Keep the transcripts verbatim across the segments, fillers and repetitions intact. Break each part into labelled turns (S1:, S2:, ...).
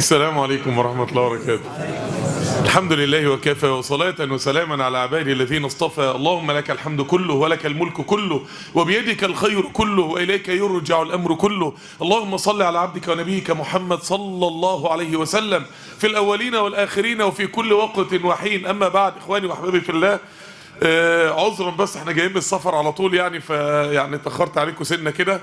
S1: السلام عليكم ورحمة الله وبركاته. الحمد لله وكفى، وصلاة وسلاما على عباده الذين اصطفى. اللهم لك الحمد كله ولك الملك كله وبيدك الخير كله وإليك يرجع الأمر كله. اللهم صل على عبدك ونبيك محمد صلى الله عليه وسلم في الأولين والآخرين وفي كل وقت وحين. أما بعد، إخواني وأحبابي في الله، آه عذرا بس احنا جايين بالسفر على طول يعني فيعني اتأخرت عليكم سنة كده.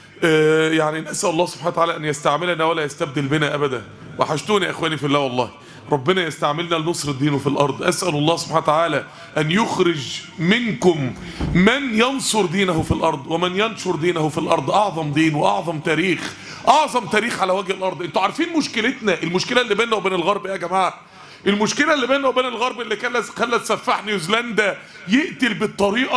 S1: آه يعني نسأل الله سبحانه وتعالى أن يستعملنا ولا يستبدل بنا أبدا. وحشتوني يا إخواني في الله والله. ربنا يستعملنا لنصر دينه في الأرض. أسأل الله سبحانه وتعالى أن يخرج منكم من ينصر دينه في الأرض ومن ينشر دينه في الأرض. أعظم دين وأعظم تاريخ، أعظم تاريخ على وجه الأرض. أنتوا عارفين مشكلتنا، المشكلة اللي بيننا وبين الغرب يا جماعة، المشكلة اللي بيننا وبين الغرب اللي خلت سفاح نيوزيلندا يقتل بالطريقة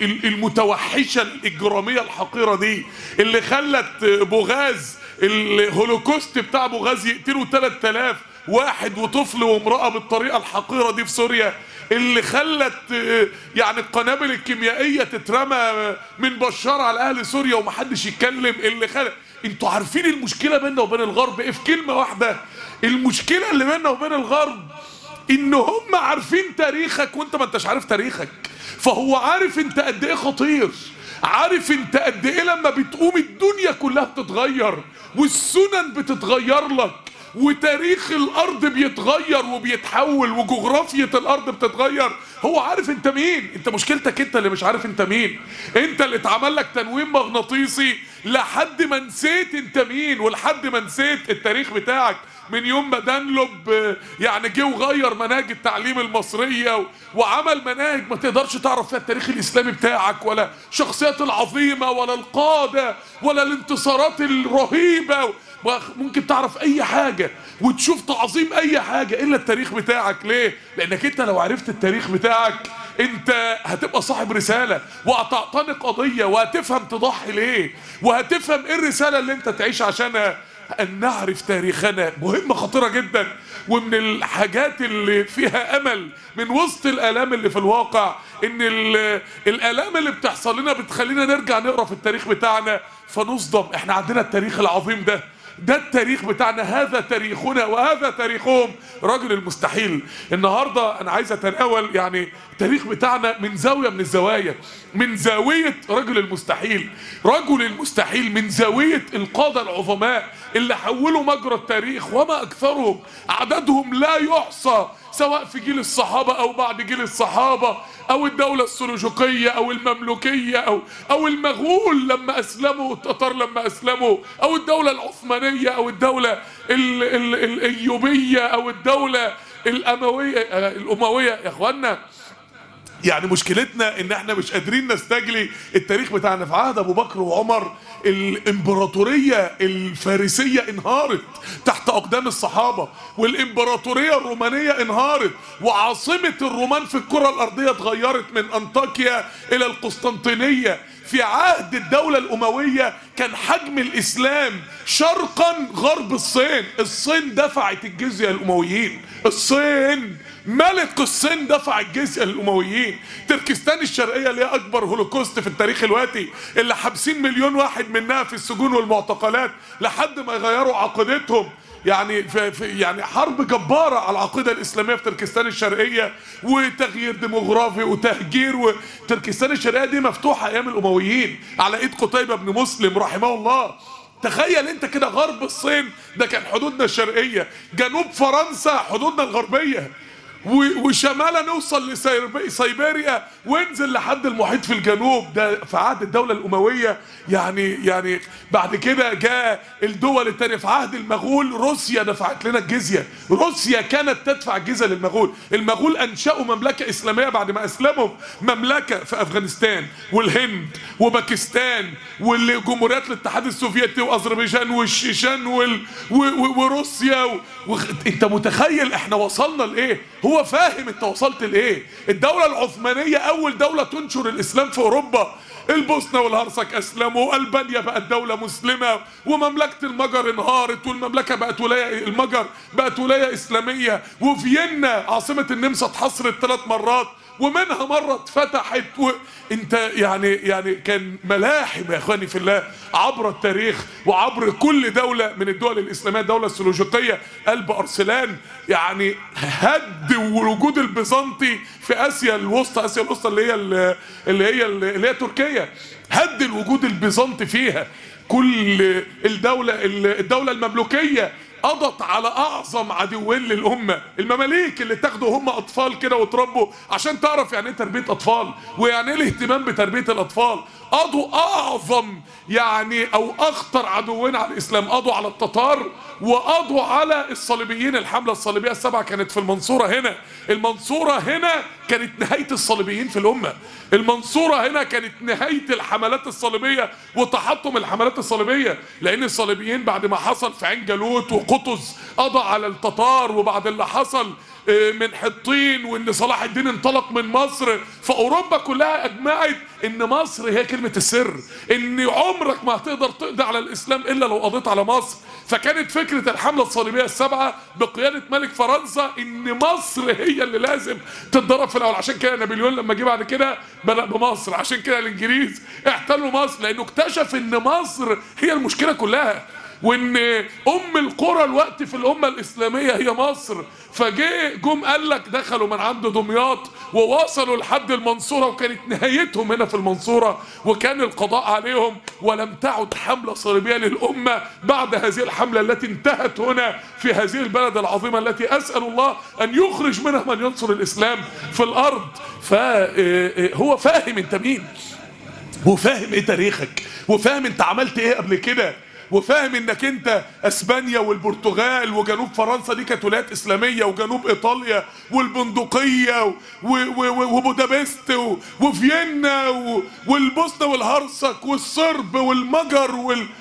S1: المتوحشة الإجرامية الحقيرة دي، اللي خلت بوغاز الهولوكوست بتاع بوغاز يقتلوا ثلاثة آلاف واحد وطفل وامرأة بالطريقة الحقيرة دي في سوريا، اللي خلت يعني القنابل الكيميائية تترمى من بشار على أهل سوريا ومحدش يتكلم، اللي خلت. انتوا عارفين المشكلة بيننا وبين الغرب ايه؟ في كلمة واحدة، المشكلة اللي بيننا وبين الغرب ان هم عارفين تاريخك وانت ما انتش عارف تاريخك. فهو عارف انت قد ايه خطير، عارف انت قد ايه لما بتقوم الدنيا كلها بتتغير والسنن بتتغير لك وتاريخ الارض بيتغير وبيتحول وجغرافية الارض بتتغير. هو عارف انت مين. انت مشكلتك انت اللي مش عارف انت مين. انت اللي اتعمل لك تنويم مغناطيسي لحد ما نسيت انت مين، ولحد ما نسيت التاريخ بتاعك من يوم ما دانلوب يعني جه وغير مناهج التعليم المصرية وعمل مناهج ما تقدرش تعرف فيها التاريخ الإسلامي بتاعك ولا الشخصيات العظيمة ولا القادة ولا الانتصارات الرهيبة. ممكن تعرف أي حاجة وتشوف تعظيم أي حاجة إلا التاريخ بتاعك. ليه؟ لأنك أنت لو عرفت التاريخ بتاعك انت هتبقى صاحب رسالة وهتعتنق قضية وهتفهم تضحي ليه وهتفهم ايه الرسالة اللي انت تعيش عشانها. أن نعرف تاريخنا مهمة خطيرة جدا، ومن الحاجات اللي فيها أمل من وسط الآلام اللي في الواقع إن الآلام اللي بتحصل لنا بتخلينا نرجع نقرأ في التاريخ بتاعنا فنصدم. إحنا عندنا التاريخ العظيم ده، ده التاريخ بتاعنا، هذا تاريخنا وهذا تاريخهم. رجل المستحيل. النهاردة أنا عايز أتناول يعني التاريخ بتاعنا من زاوية من الزوايا، من زاوية رجل المستحيل. رجل المستحيل من زاوية القادة العظماء اللي حولوا مجرى التاريخ وما أكثرهم، عددهم لا يحصى، سواء في جيل الصحابة أو بعد جيل الصحابة أو الدولة السلجوقية أو المملوكية أو أو المغول لما أسلموا، التتار لما أسلموا، أو الدولة العثمانية أو الدولة ال ال الأيوبية أو الدولة الأموية الأموية. يا إخوانا يعني مشكلتنا ان احنا مش قادرين نستجلي التاريخ بتاعنا. في عهد ابو بكر وعمر الامبراطورية الفارسية انهارت تحت اقدام الصحابة، والامبراطورية الرومانية انهارت، وعاصمة الرومان في الكرة الارضية اتغيرت من انطاكيا الى القسطنطينية. في عهد الدولة الأموية كان حجم الإسلام شرقا غرب الصين. الصين دفعت الجزية للأمويين، الصين ملك الصين دفع الجزية للأمويين. تركستان الشرقية اللي هي أكبر هولوكوست في التاريخ الوقتي، اللي حابسين مليون واحد منها في السجون والمعتقلات لحد ما يغيروا عقيدتهم. يعني في في يعني حرب جبارة على العقيدة الإسلامية في تركستان الشرقية، وتغيير ديموغرافي وتهجير. وتركستان الشرقية دي مفتوحة أيام الأمويين على إيد قتيبة بن مسلم رحمه الله. تخيل انت كده، غرب الصين ده كان حدودنا الشرقية، جنوب فرنسا حدودنا الغربية، وشمالا نوصل لسيبيريا وانزل لحد المحيط في الجنوب. ده في عهد الدولة الأموية. يعني يعني بعد كده جاء الدول التانية. في عهد المغول روسيا دفعت لنا الجزية. روسيا كانت تدفع الجزية للمغول. المغول أنشأوا مملكة إسلامية بعد ما أسلموا، مملكة في أفغانستان والهند وباكستان والجمهوريات الاتحاد السوفيتي وأذربيجان والشيشان وال... و... و... وروسيا و... و... انت متخيل احنا وصلنا لإيه؟ هو فاهم انت وصلت لايه. الدولة العثمانية اول دولة تنشر الاسلام في اوروبا، البوسنة والهرسك اسلموا، البانيا بقت دولة مسلمة، ومملكة المجر انهارت والمملكة بقت ولاية، المجر بقت ولاية اسلامية، وفيينا عاصمة النمسا اتحصرت ثلاث مرات ومنها مرة اتفتحت. وانت يعني يعني كان ملاحم يا اخواني في الله عبر التاريخ وعبر كل دولة من الدول الاسلامية. الدولة السلجوقية قلب ارسلان يعني هد الوجود البيزنطي في اسيا الوسطى، اسيا الوسطى اللي هي اللي هي اللي هي تركيا، هد الوجود البيزنطي فيها. كل الدولة الدولة المملوكية قضت على اعظم عدوين للامه، المماليك اللي تاخدوا هم اطفال كده وتربوا عشان تعرف يعني ايه تربيه اطفال ويعني ايه الاهتمام بتربيه الاطفال. قضوا اعظم يعني او اخطر عدوين على الاسلام، قضوا على التتار وقضوا على الصليبيين. الحمله الصليبيه السبعه كانت في المنصوره هنا، المنصوره هنا كانت نهايه الصليبيين في الامه، المنصوره هنا كانت نهايه الحملات الصليبيه وتحطم الحملات الصليبيه، لان الصليبيين بعد ما حصل في عين جالوت وقطز قضى على التتار، وبعد اللي حصل من حطين وان صلاح الدين انطلق من مصر، فاوروبا كلها اجمعت ان مصر هي كلمه السر، ان عمرك ما هتقدر تقضي على الاسلام الا لو قضيت على مصر. فكانت فكره الحمله الصليبيه السبعه بقياده ملك فرنسا ان مصر هي اللي لازم تتضرب في الاول. عشان كده نابليون لما جه بعد كده بدأ بمصر، عشان كده الانجليز احتلوا مصر، لانه اكتشف ان مصر هي المشكله كلها، وان ام القرى الوقت في الامه الاسلاميه هي مصر. فجه جم قال لك دخلوا من عند دمياط ووصلوا لحد المنصوره، وكانت نهايتهم هنا في المنصوره، وكان القضاء عليهم. ولم تعد حمله صليبيه للامه بعد هذه الحمله التي انتهت هنا في هذه البلد العظيمه التي اسال الله ان يخرج منها من ينصر الاسلام في الارض. فهو فاهم انت مين، وفاهم ايه تاريخك، وفاهم انت عملت ايه قبل كده، وفاهم انك انت اسبانيا والبرتغال وجنوب فرنسا دي كانت ولايات اسلاميه، وجنوب ايطاليا والبندقيه وبودابست وفيينا والبوسنه والهرسك والصرب والمجر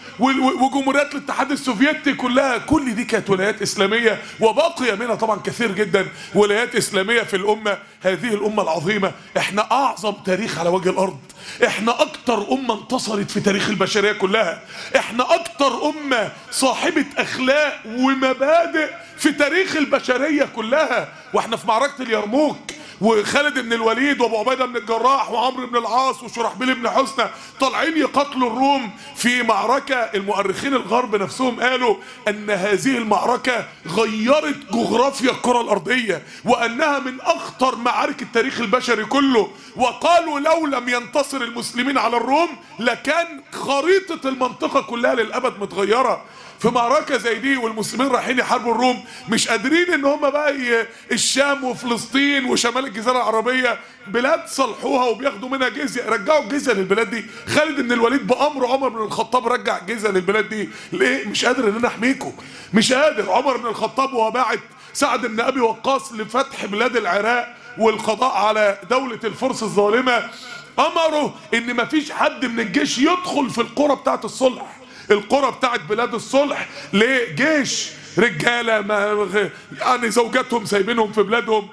S1: وجمهوريات الاتحاد السوفيتي كلها، كل دي كانت ولايات اسلاميه، وبقي منها طبعا كثير جدا ولايات اسلاميه في الامه. هذه الامه العظيمه احنا اعظم تاريخ على وجه الارض، احنا اكتر امه انتصرت في تاريخ البشريه كلها، احنا اكتر امه صاحبه اخلاق ومبادئ في تاريخ البشريه كلها. واحنا في معركه اليرموك وخالد بن الوليد وابو عبيده بن الجراح وعمرو بن العاص وشرحبيل بن حسنى طالعين يقاتلوا الروم في معركه، المؤرخين الغرب نفسهم قالوا ان هذه المعركه غيرت جغرافيا الكره الارضيه، وانها من اخطر معارك التاريخ البشري كله. وقالوا لو لم ينتصر المسلمين على الروم لكان خريطه المنطقه كلها للابد متغيره. في معركة زي دي والمسلمين رايحين يحاربوا الروم، مش قادرين ان هم بقى الشام وفلسطين وشمال الجزيرة العربية بلاد صلحوها وبياخدوا منها جزية، رجعوا الجزية للبلاد دي. خالد بن الوليد بأمر عمر بن الخطاب رجع الجزية للبلاد دي. ليه؟ مش قادر ان انا احميكم، مش قادر. عمر بن الخطاب وهو باعت سعد بن ابي وقاص لفتح بلاد العراق والقضاء على دولة الفرس الظالمة، امره ان مفيش حد من الجيش يدخل في القرى بتاعت الصلح، القرى بتاعت بلاد الصلح. ليه؟ جيش رجاله ما يعني زوجاتهم سايبينهم في بلادهم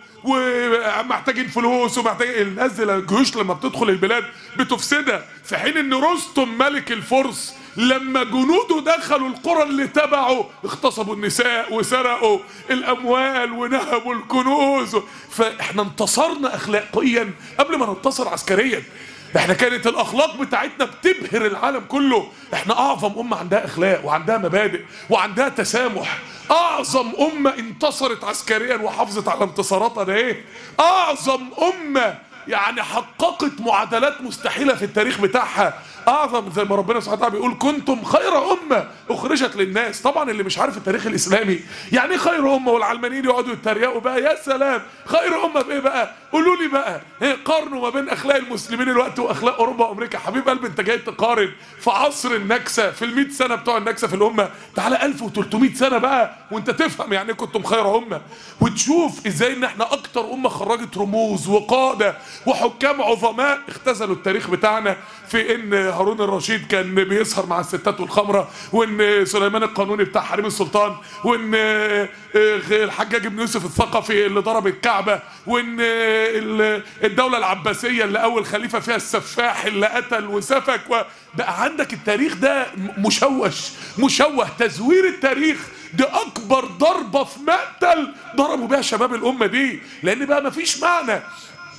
S1: ومحتاجين فلوس ومحتاجين الناس. الجيوش لما بتدخل البلاد بتفسدها، في حين ان رستم ملك الفرس لما جنوده دخلوا القرى اللي تبعوا اغتصبوا النساء وسرقوا الاموال ونهبوا الكنوز. فاحنا انتصرنا اخلاقيا قبل ما ننتصر عسكريا. احنا كانت الاخلاق بتاعتنا بتبهر العالم كله. احنا اعظم امه عندها اخلاق وعندها مبادئ وعندها تسامح. اعظم امه انتصرت عسكريا وحافظت على انتصاراتها. ده ايه؟ اعظم امه يعني حققت معادلات مستحيله في التاريخ بتاعها. اعظم زي ما ربنا سبحانه وتعالى بيقول كنتم خير امه اخرجت للناس. طبعا اللي مش عارف التاريخ الاسلامي يعني خير امه، والعلمانيين يقعدوا يتريقوا بقى يا سلام خير امه بايه بقى؟ قولوا لي بقى قارنوا ما بين اخلاق المسلمين الوقت واخلاق اوروبا وامريكا. حبيب قلبي انت جاي تقارن في عصر النكسه في المئة سنه بتوع النكسه في الامه، تعالى ألف وثلاثمئة سنه بقى وانت تفهم يعني كنتم خير امه، وتشوف ازاي ان احنا اكتر امه خرجت رموز وقاده وحكام عظماء اختزلوا التاريخ بتاعنا. في ان هارون الرشيد كان بيسهر مع الستات والخمره، وان سليمان القانوني بتاع حريم السلطان، وان الحجاج بن يوسف الثقفي اللي ضرب الكعبه، وان الدوله العباسيه اللي اول خليفه فيها السفاح اللي قتل وسفك. بقى عندك التاريخ ده مشوش مشوه. تزوير التاريخ دي اكبر ضربه في مقتل ضربوا بيها شباب الامه دي، لان بقى مفيش معنى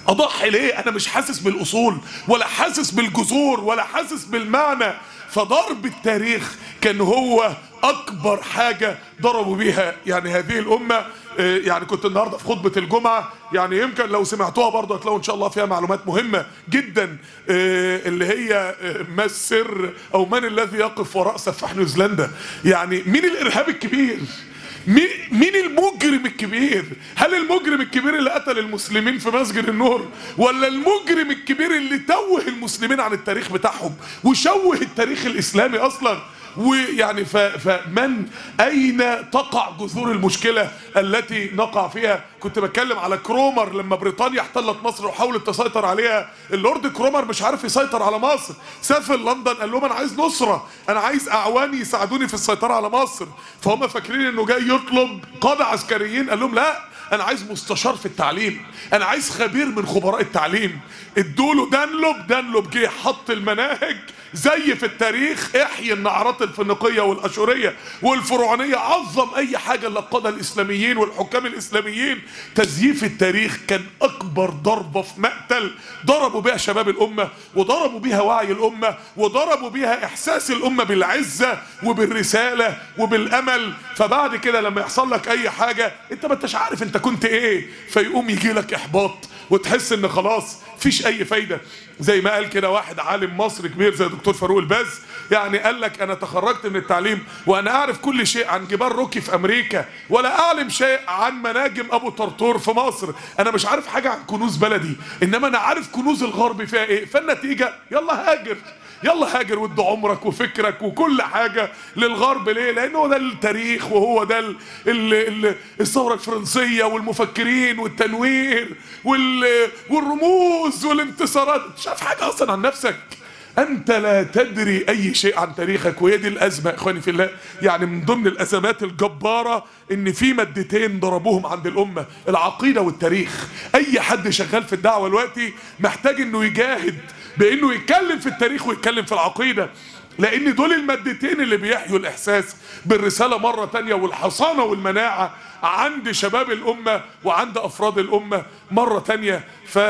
S1: اضحي ليه؟ انا مش حاسس بالاصول ولا حاسس بالجذور ولا حاسس بالمعنى. فضرب التاريخ كان هو اكبر حاجة ضربوا بيها يعني هذه الامة. يعني كنت النهاردة في خطبة الجمعة، يعني يمكن لو سمعتوها برضه هتلاقوا ان شاء الله فيها معلومات مهمة جدا، اللي هي ما السر او من الذي يقف وراء سفاح نيوزيلندا. يعني مين الارهابي الكبير؟ مين المجرم الكبير؟ هل المجرم الكبير اللي قتل المسلمين في مسجد النور، ولا المجرم الكبير اللي توه المسلمين عن التاريخ بتاعهم وشوه التاريخ الاسلامي اصلا؟ ويعني فمن اين تقع جذور المشكله التي نقع فيها؟ كنت بتكلم على كرومر لما بريطانيا احتلت مصر وحاولت تسيطر عليها. اللورد كرومر مش عارف يسيطر على مصر، سافر لندن قال لهم انا عايز نصره، انا عايز اعوان يساعدوني في السيطره على مصر. فهم فاكرين انه جاي يطلب قاده عسكريين، قال لهم لا، انا عايز مستشار في التعليم، انا عايز خبير من خبراء التعليم. ادوله دانلوب، دانلوب جه حط المناهج زي في التاريخ، احيي النعرات الفينيقيه والاشوريه والفرعونيه، عظم اي حاجه للقاده الاسلاميين والحكام الاسلاميين. تزييف التاريخ كان اكبر ضربه في مقتل ضربوا بها شباب الامه، وضربوا بها وعي الامه، وضربوا بها احساس الامه بالعزه وبالرساله وبالامل. فبعد كده لما يحصل لك اي حاجه انت ما انتش عارف انت كنت ايه، فيقوم يجي لك احباط وتحس ان خلاص مفيش اي فايده. زي ما قال كده واحد عالم مصري كبير زي دكتور فاروق الباز، يعني قال لك انا تخرجت من التعليم وانا اعرف كل شيء عن جبال روكي في امريكا، ولا اعلم شيء عن مناجم ابو طرطور في مصر. انا مش عارف حاجه عن كنوز بلدي، انما انا عارف كنوز الغرب فيها ايه. فالنتيجه يلا هاجر، يلا هاجر وادي عمرك وفكرك وكل حاجة للغرب. ليه؟ لأنه ده التاريخ، وهو ده ال ال ال الثورة الفرنسية والمفكرين والتنوير والرموز والانتصارات. شاف حاجة أصلا عن نفسك؟ أنت لا تدري أي شيء عن تاريخك. وهي دي الأزمة إخواني في الله. يعني من ضمن الأزمات الجبارة إن في مادتين ضربوهم عند الأمة، العقيدة والتاريخ. أي حد شغال في الدعوة دلوقتي محتاج إنه يجاهد بانه يتكلم في التاريخ ويتكلم في العقيدة، لان دول المادتين اللي بيحيوا الاحساس بالرسالة مرة تانية، والحصانة والمناعة عند شباب الامة وعند افراد الامة مرة تانية.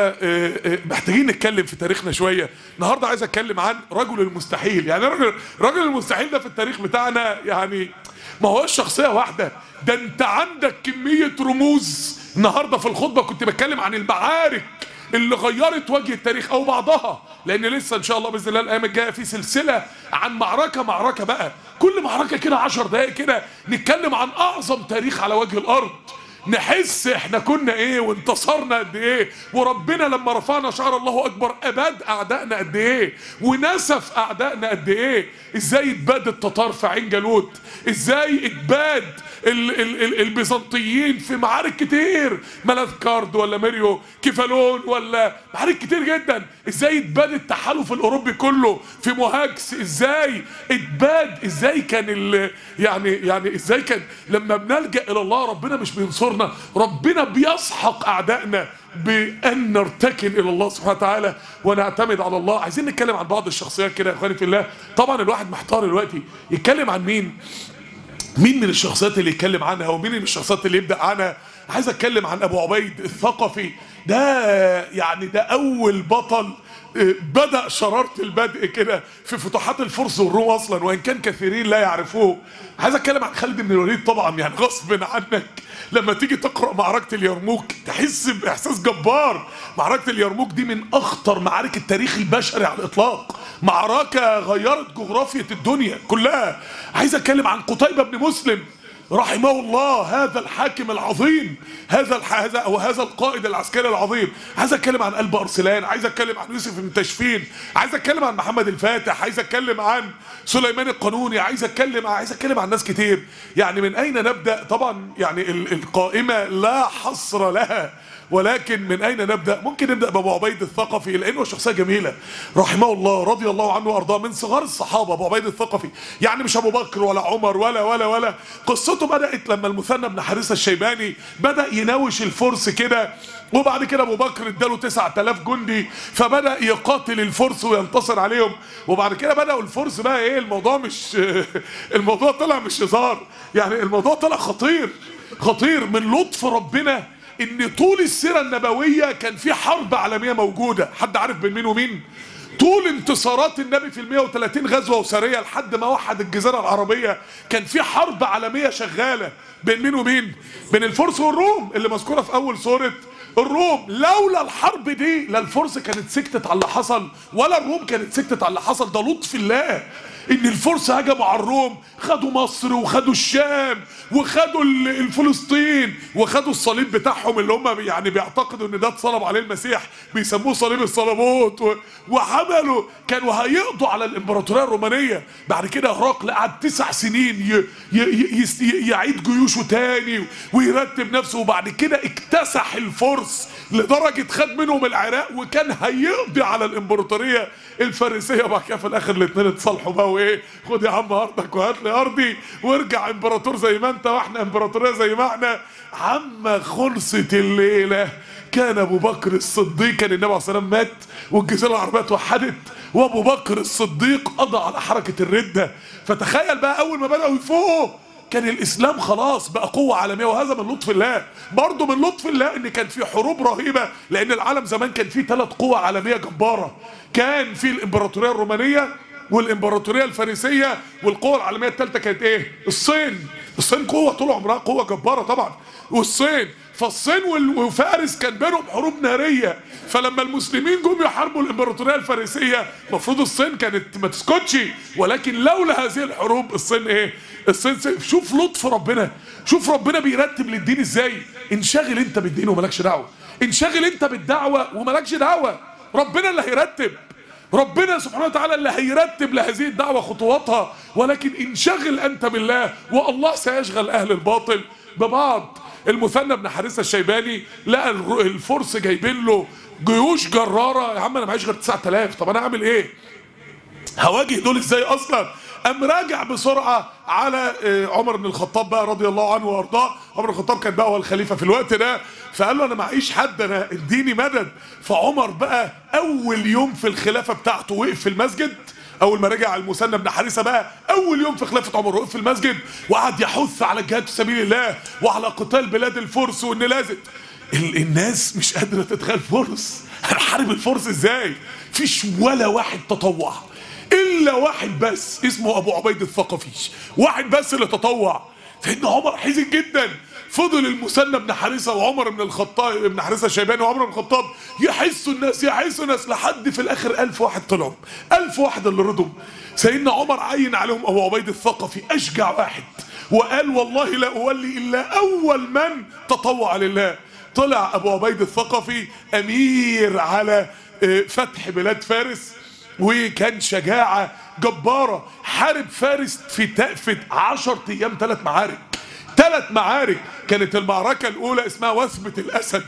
S1: فمحتاجين نتكلم في تاريخنا شوية. النهاردة عايز اتكلم عن رجل المستحيل. يعني رجل, رجل المستحيل ده في التاريخ بتاعنا يعني ما هوش شخصية واحدة، ده انت عندك كمية رموز. النهاردة في الخطبة كنت بتكلم عن المعارك اللي غيرت وجه التاريخ او بعضها، لان لسه ان شاء الله باذن الله الايام الجايه في سلسله عن معركه معركه بقى، كل معركه كده عشر دقائق كده نتكلم عن اعظم تاريخ على وجه الارض، نحس احنا كنا ايه وانتصرنا قد ايه، وربنا لما رفعنا شعار الله اكبر اباد اعدائنا قد ايه ونسف اعدائنا قد ايه. ازاي اتباد التتار في عين جالوت، ازاي اتباد ال ال ال البيزنطيين في معارك كتير، ملاذكارد ولا ميريو كيفالون ولا معارك كتير جدا. ازاي اتباد التحالف الاوروبي كله في موهاجس، ازاي اتباد، ازاي كان ال يعني يعني ازاي كان لما بنلجأ الى الله ربنا مش بينصرنا، ربنا بيسحق اعدائنا بأن نرتكن إلى الله سبحانه وتعالى ونعتمد على الله. عايزين نتكلم عن بعض الشخصيات كده يا إخواني في الله. طبعا الواحد محتار دلوقتي يتكلم عن مين مين من الشخصيات اللي يتكلم عنها ومين من الشخصيات اللي يبدأ عنها. عايز اتكلم عن ابو عبيد الثقفي ده، يعني ده اول بطل بدأ شرارة البدء كده في فتوحات الفرس والروم اصلا، وان كان كثيرين لا يعرفوه. عايز اتكلم عن خالد بن الوليد. طبعا يعني غصب عنك لما تيجي تقرأ معركة اليرموك تحس باحساس جبار. معركة اليرموك دي من اخطر معارك التاريخ البشري على الاطلاق، معركة غيرت جغرافية الدنيا كلها. عايز اتكلم عن قتيبة بن مسلم رحمه الله، هذا الحاكم العظيم، هذا هذا او هذا القائد العسكري العظيم. عايز اتكلم عن قلب ارسلان، عايز اتكلم عن يوسف بن تشفين، عايز اتكلم عن محمد الفاتح، عايز اتكلم عن سليمان القانوني، عايز اتكلم عايز اتكلم عن ناس كتير. يعني من اين نبدا؟ طبعا يعني القائمه لا حصر لها، ولكن من اين نبدا؟ ممكن نبدا بابو عبيد الثقفي لانه شخصيه جميله رحمه الله رضي الله عنه وارضاه، من صغار الصحابه ابو عبيد الثقفي. يعني مش ابو بكر ولا عمر ولا ولا ولا قصته بدات لما المثنى بن حارثه الشيباني بدا يناوش الفرس كده، وبعد كده ابو بكر اداله تسعة آلاف جندي فبدا يقاتل الفرس وينتصر عليهم. وبعد كده بداوا الفرس بقى ايه، الموضوع مش الموضوع طلع مش هزار، يعني الموضوع طلع خطير خطير من لطف ربنا ان طول السيرة النبوية كان في حرب عالمية موجودة. حد عارف بين مين ومين؟ طول انتصارات النبي في المئة وثلاثين غزوة وسرية لحد ما وحد الجزيرة العربية كان في حرب عالمية شغالة بين مين ومين؟ بين الفرس والروم اللي مذكورة في أول سورة الروم. لولا الحرب دي لا الفرس كانت سكتت على اللي حصل ولا الروم كانت سكتت على اللي حصل. ده لطف الله ان الفرس هجموا على الروم، خدوا مصر وخدوا الشام وخدوا الفلسطين وخدوا الصليب بتاعهم اللي هم يعني بيعتقدوا ان ده اتصلب عليه المسيح، بيسموه صليب الصليبوت، وحملوا كانوا هيقضوا على الامبراطوريه الرومانيه. بعد كده هرقل قعد تسع سنين ي ي ي يعيد جيوشه تاني ويرتب نفسه، وبعد كده اكتسح الفرس لدرجه خد منهم العراق وكان هيقضي على الامبراطوريه الفارسيه. وبعد كده في الاخر الاثنين اتصالحوا بقى وايه، خد يا عم ارضك وهات لي ارضي وارجع امبراطور زي ما انت واحنا امبراطوريه زي ما احنا. عما خلصت الليله كان ابو بكر الصديق، كان النبي عليه الصلاه والسلام مات والجزيره العربيه اتوحدت وابو بكر الصديق قضى على حركه الرده. فتخيل بقى اول ما بداوا يفوقوا كان الاسلام خلاص بقى قوه عالميه. وهذا من لطف الله. برضه من لطف الله ان كان في حروب رهيبه، لان العالم زمان كان فيه ثلاث قوى عالميه جباره. كان في الامبراطوريه الرومانيه والامبراطوريه الفارسيه، والقوه العالميه الثالثه كانت ايه؟ الصين. الصين قوه طول عمرها قوه جباره طبعا، والصين. فالصين وفارس كان بينهم حروب ناريه. فلما المسلمين جم يحاربوا الامبراطوريه الفارسيه المفروض الصين كانت ما تسكتش، ولكن لولا هذه الحروب الصين ايه؟ الصين. شوف لطف ربنا، شوف ربنا بيرتب للدين ازاي. انشغل انت بالدين ومالكش دعوه، انشغل انت بالدعوه ومالكش دعوه. ربنا اللي هيرتب، ربنا سبحانه وتعالى اللي هيرتب لهذه الدعوه خطواتها، ولكن انشغل انت بالله والله سيشغل اهل الباطل ببعض. المثنى بن حارثة الشيباني لقى الفرس جايبين له جيوش جراره. يا عم انا معيش غير تسعة آلاف، طب انا اعمل ايه؟ هواجه دول ازاي اصلا؟ قام راجع بسرعه على عمر بن الخطاب بقى رضي الله عنه وارضاه. عمر بن الخطاب كان بقى هو الخليفه في الوقت ده، فقال له انا معيش حد، انا اديني مدد. فعمر بقى اول يوم في الخلافه بتاعته وقف في المسجد. اول ما رجع المثنى بن حارثة بقى اول يوم في خلافه عمر وقف في المسجد وقعد يحث على الجهاد في سبيل الله وعلى قتال بلاد الفرس، وان لازم الناس مش قادره تتخيل فرس، هنحارب الفرس ازاي؟ فيش ولا واحد تطوع الا واحد بس اسمه ابو عبيد الثقفي، واحد بس اللي تطوع. سيدنا عمر حزن جدا. فضل المثنى بن حارثة وعمر بن الخطاب ابن حارثة الشيباني وعمر بن الخطاب يحسوا الناس يحسوا الناس لحد في الاخر ألف واحد طلعوا، ألف واحد اللي رضوا. سيدنا عمر عين عليهم ابو عبيد الثقفي اشجع واحد، وقال والله لا اولي الا اول من تطوع لله. طلع ابو عبيد الثقفي امير على فتح بلاد فارس، وكان شجاعة جبارة. حارب فارس في في عشر ايام ثلاث معارك، ثلاث معارك. كانت المعركة الأولى اسمها وثبة الأسد.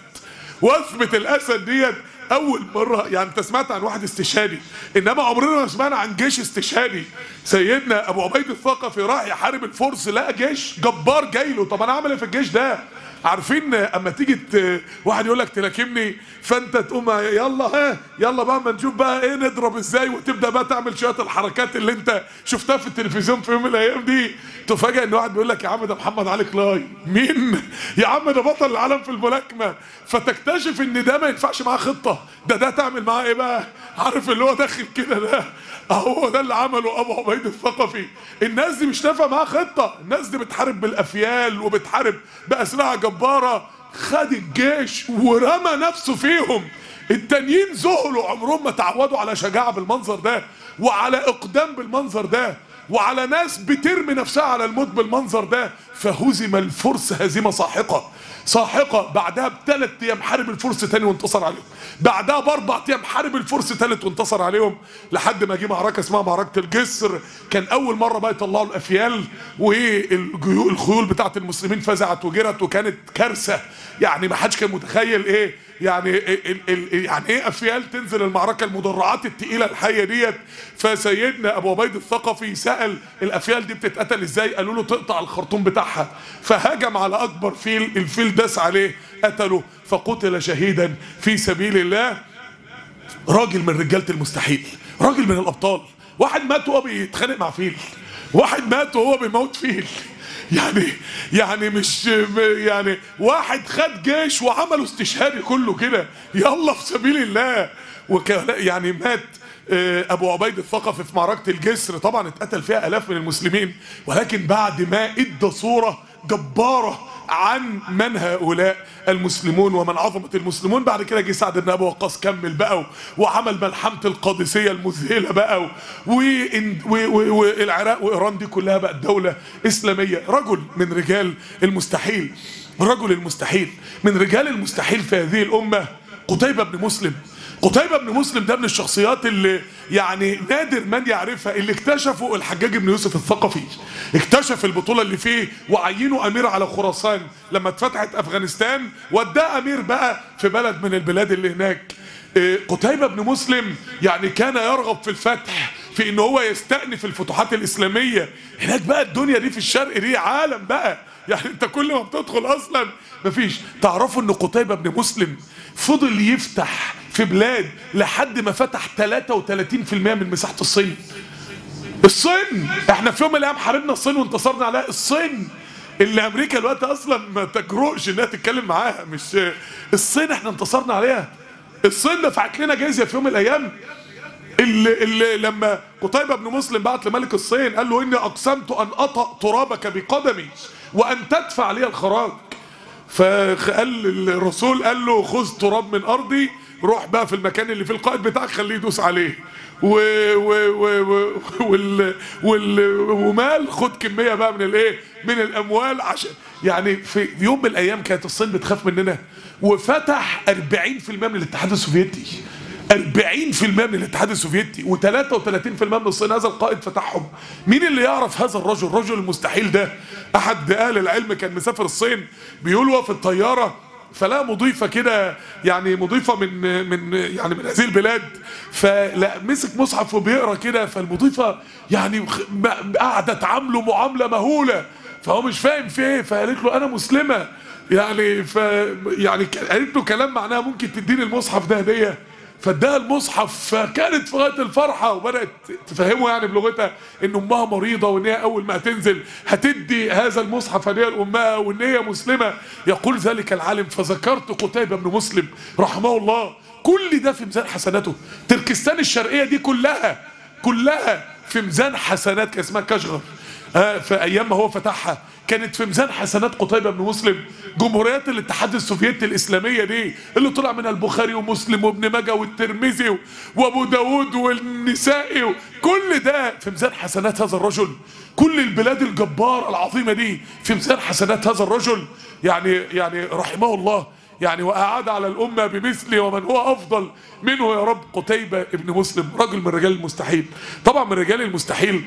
S1: وثبة الأسد ديت أول مرة، يعني أنت سمعت عن واحد استشهادي، إنما عمرنا ما سمعنا عن جيش استشهادي. سيدنا أبو عبيد الثقفي راح يحارب الفرس، لقى جيش جبار جاي له. طب أنا أعمل إيه في الجيش ده؟ عارفين اما تيجي واحد يقول لك تلاكمني، فانت تقوم يلا ها يلا بقى ما نشوف بقى ايه نضرب ازاي، وتبدا بقى تعمل شويه الحركات اللي انت شفتها في التلفزيون في يوم من الايام دي. تفاجئ ان واحد بيقول لك يا عم ده محمد علي كلاي. مين يا عم؟ ده بطل العالم في الملاكمه. فتكتشف ان ده ما ينفعش معاه خطه، ده ده تعمل معاه ايه بقى؟ عارف اللي هو داخل كده ده هو ده اللي عمله ابو عبيد الثقفي. الناس دي مش نافعه معاه خطه، الناس دي بتحارب بالافيال وبتحارب باسلحه جباره. خد الجيش ورمى نفسه فيهم. التانيين ذهلوا، عمرهم ما تعودوا على شجاعه بالمنظر ده، وعلى اقدام بالمنظر ده، وعلى ناس بترمي نفسها على الموت بالمنظر ده. فهزم الفرس هزيمه ساحقه ساحقه. بعدها بثلاث ايام حارب الفرس تاني وانتصر عليهم. بعدها باربع ايام حارب الفرس ثالث وانتصر عليهم، لحد ما جه معركه اسمها معركه الجسر. كان اول مره بقى يطلعوا الافيال، والخيول بتاعت المسلمين فزعت وجرت، وكانت كارثه. يعني ما حدش كان متخيل ايه يعني ال ال يعني ايه افيال تنزل المعركه، المدرعات الثقيله الحيه ديت. فسيدنا ابو عبيد الثقفي سال الافيال دي بتتقتل ازاي؟ قالوا له تقطع الخرطوم بتاعها. فهجم على اكبر فيل، الفيل داس عليه قتله، فقتل شهيدا في سبيل الله. راجل من رجاله المستحيل، راجل من الابطال. واحد مات وهو بيتخانق مع فيل، واحد مات وهو بيموت فيل. يعني يعني مش يعني واحد خد جيش وعملوا استشهادي كله كده يلا في سبيل الله. يعني مات ابو عبيد الثقفي في معركة الجسر، طبعا اتقتل فيها الاف من المسلمين، ولكن بعد ما ادى صورة جبارة عن من هؤلاء المسلمون ومن عظمة المسلمون. بعد كده جه سعد بن ابي وقاص كمل بقى وعمل ملحمة القادسية المذهلة بقى، والعراق وايران دي كلها بقت دولة اسلامية. رجل من رجال المستحيل، رجل المستحيل من رجال المستحيل في هذه الامة قتيبة بن مسلم. قتيبة بن مسلم ده من الشخصيات اللي يعني نادر من يعرفها، اللي اكتشفوا الحجاج بن يوسف الثقفي، اكتشف البطولة اللي فيه وعينوا امير على خراسان لما اتفتحت افغانستان، وداه امير بقى في بلد من البلاد اللي هناك. قتيبة بن مسلم يعني كان يرغب في الفتح، في ان هو يستأنف الفتوحات الاسلامية هناك بقى. الدنيا دي في الشرق دي عالم بقى، يعني انت كل ما بتدخل اصلا مفيش. تعرفوا ان قتيبة بن مسلم فضل يفتح في بلاد لحد ما فتح ثلاثة وثلاثين بالمئة من مساحة الصين. الصين احنا في يوم من الايام حاربنا الصين وانتصرنا عليها. الصين اللي امريكا الوقت اصلا ما تجرؤش انها تتكلم معاها، مش الصين احنا انتصرنا عليها. الصين دفعت لنا جزية في يوم من الايام. اللي, اللي لما قتيبة بن مسلم بعت لملك الصين قال له اني اقسمت ان اطأ ترابك بقدمي وان تدفع لي الخراج. فقال الرسول قال له خذ تراب من ارضي، روح بقى في المكان اللي فيه القائد بتاعك خليه يدوس عليه، و و و و وال وال ومال خد كميه بقى من الايه، من الاموال. عشان يعني في يوم من الايام كانت الصين بتخاف مننا، وفتح أربعين بالمئة من الاتحاد السوفيتي، أربعين بالمئة من الاتحاد السوفيتي وثلاثة وثلاثين بالمئة من الصين. هذا القائد فتحهم. مين اللي يعرف هذا الرجل، الرجل المستحيل ده؟ احد اهل العلم كان مسافر الصين، بيقول وهو في الطياره فلا مضيفه كده، يعني مضيفه من من يعني من هذه البلاد، فلا مسك مصحف وبيقرا كده، فالمضيفه يعني قاعده تعامله معامله مهوله، فهو مش فاهم في ايه، فقالت له انا مسلمه يعني، ف يعني قالت له كلام معناها ممكن تديني المصحف ده هديه، فاداها المصحف. فكانت في غايه الفرحه وبدات تفهمه يعني بلغتها ان امها مريضه وان هي اول ما هتنزل هتدي هذا المصحف هديه لامها وان هي مسلمه. يقول ذلك العالم فذكرت قتيبة بن مسلم رحمه الله. كل ده في ميزان حسناته. تركستان الشرقيه دي كلها كلها في ميزان حسنات. كان اسمها كاشغر آه في ايام ما هو فتحها، كانت في ميزان حسنات قتيبة بن مسلم. جمهوريات الاتحاد السوفيتي الاسلاميه دي اللي طلع منها البخاري ومسلم وابن ماجه والترمذي وابو داود والنسائي، كل ده في ميزان حسنات هذا الرجل. كل البلاد الجباره العظيمه دي في ميزان حسنات هذا الرجل. يعني يعني رحمه الله يعني، واعاد على الامه بمثله ومن هو افضل منه يا رب. قتيبة بن مسلم رجل من رجال المستحيل. طبعا من رجال المستحيل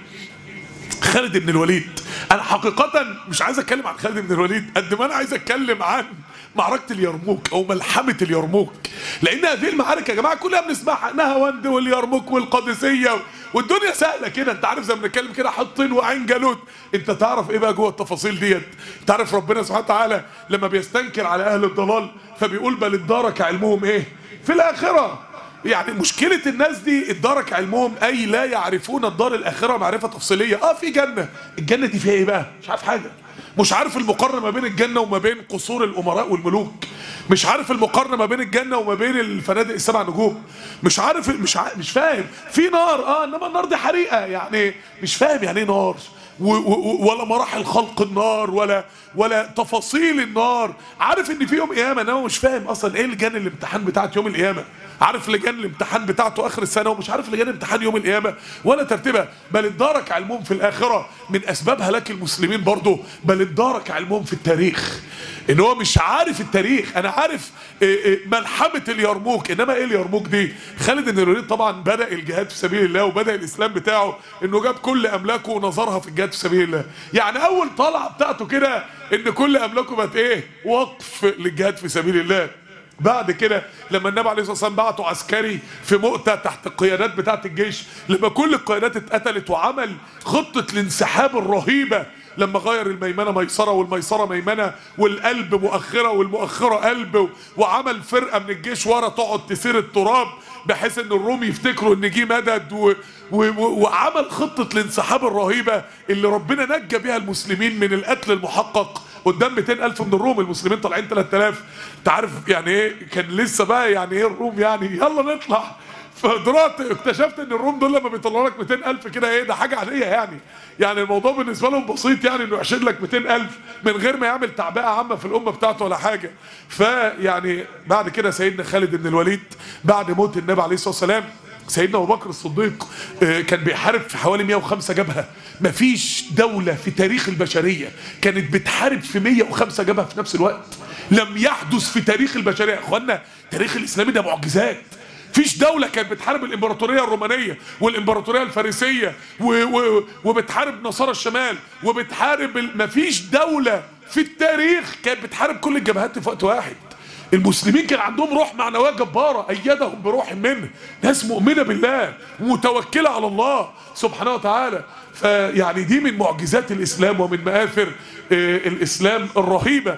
S1: خالد بن الوليد. انا حقيقة مش عايز اتكلم عن خالد بن الوليد قد ما انا عايز اتكلم عن معركة اليرموك او ملحمة اليرموك، لان هذه المعارك يا جماعة كلها بنسمعها، نهاوند واليرموك والقادسية والدنيا سهلة كده. انت عارف زي ما بنتكلم كده حطين وعين جالوت. انت تعرف ايه بقى جوه التفاصيل ديت؟ تعرف ربنا سبحانه وتعالى لما بيستنكر على اهل الضلال فبيقول بل ادارك علمهم ايه في الاخرة. يعني مشكلة الناس دي ادارك علمهم، اي لا يعرفون الدار الاخرة معرفة تفصيلية. اه في جنة، الجنة دي فيها ايه بقى؟ مش عارف حاجة. مش عارف المقارنة ما بين الجنة وما بين قصور الامراء والملوك. مش عارف المقارنة ما بين الجنة وما بين الفنادق السبع نجوم. مش عارف مش عارف مش فاهم. في نار اه انما النار دي حريقة، يعني مش فاهم يعني ايه نار، ولا مراحل خلق النار ولا ولا تفاصيل النار. عارف ان في يوم قيامة انما مش فاهم اصلا ايه لجان الامتحان بتاعت يوم القيامة. عارف لجان الامتحان بتاعته اخر السنه ومش عارف لجان امتحان يوم القيامه ولا ترتيبها. بل ادارك علمهم في الاخره من اسباب هلاك المسلمين برضه. بل ادارك علمهم في التاريخ، ان هو مش عارف التاريخ. انا عارف ملحمه اليرموك، انما ايه اليرموك دي؟ خالد بن الوليد طبعا بدا الجهاد في سبيل الله وبدا الاسلام بتاعه انه جاب كل املاكه ونظرها في الجهاد في سبيل الله. يعني اول طلعه بتاعته كده ان كل املاكه بقت ايه؟ وقف للجهاد في سبيل الله. بعد كده لما النبي عليه الصلاه والسلام بعته عسكري في مؤتة تحت القيادات بتاعه الجيش، لما كل القيادات اتقتلت وعمل خطه الانسحاب الرهيبه، لما غير الميمنه ميسره والميسره ميمنه والقلب مؤخره والمؤخره قلب، وعمل فرقه من الجيش ورا تقعد تسير التراب بحيث ان الروم يفتكروا ان جه مدد، و... و... وعمل خطه الانسحاب الرهيبه اللي ربنا نجى بيها المسلمين من القتل المحقق قدام مئتين ألف من الروم. المسلمين طالعين ثلاثة آلاف، انت عارف يعني ايه كان لسه بقى يعني ايه الروم، يعني يلا نطلع. فدلوقتي اكتشفت ان الروم دول لما بيطلعوا لك مئتين ألف كده ايه ده حاجه عاديه يعني، يعني الموضوع بالنسبه لهم بسيط، يعني انه يحشد لك مئتين ألف من غير ما يعمل تعبئه عامه في الامه بتاعته ولا حاجه. فيعني بعد كده سيدنا خالد بن الوليد بعد موت النبي عليه الصلاه والسلام، سيدنا ابو بكر الصديق كان بيحارب في حوالي مئة وخمسة جبهه. مفيش دوله في تاريخ البشريه كانت بتحارب في مئة وخمسة جبهه في نفس الوقت، لم يحدث في تاريخ البشريه يا اخوانا. تاريخ الاسلامي ده معجزات. فيش دولة كانت بتحارب الامبراطورية الرومانية والامبراطورية الفارسية و و وبتحارب نصارى الشمال وبتحارب ال... مفيش دولة في التاريخ كانت بتحارب كل الجبهات في وقت واحد. المسلمين كان عندهم روح معنوية جبارة، أيدهم بروح منه، ناس مؤمنة بالله ومتوكلة على الله سبحانه وتعالى. فيعني دي من معجزات الإسلام ومن مآثر الإسلام الرهيبة.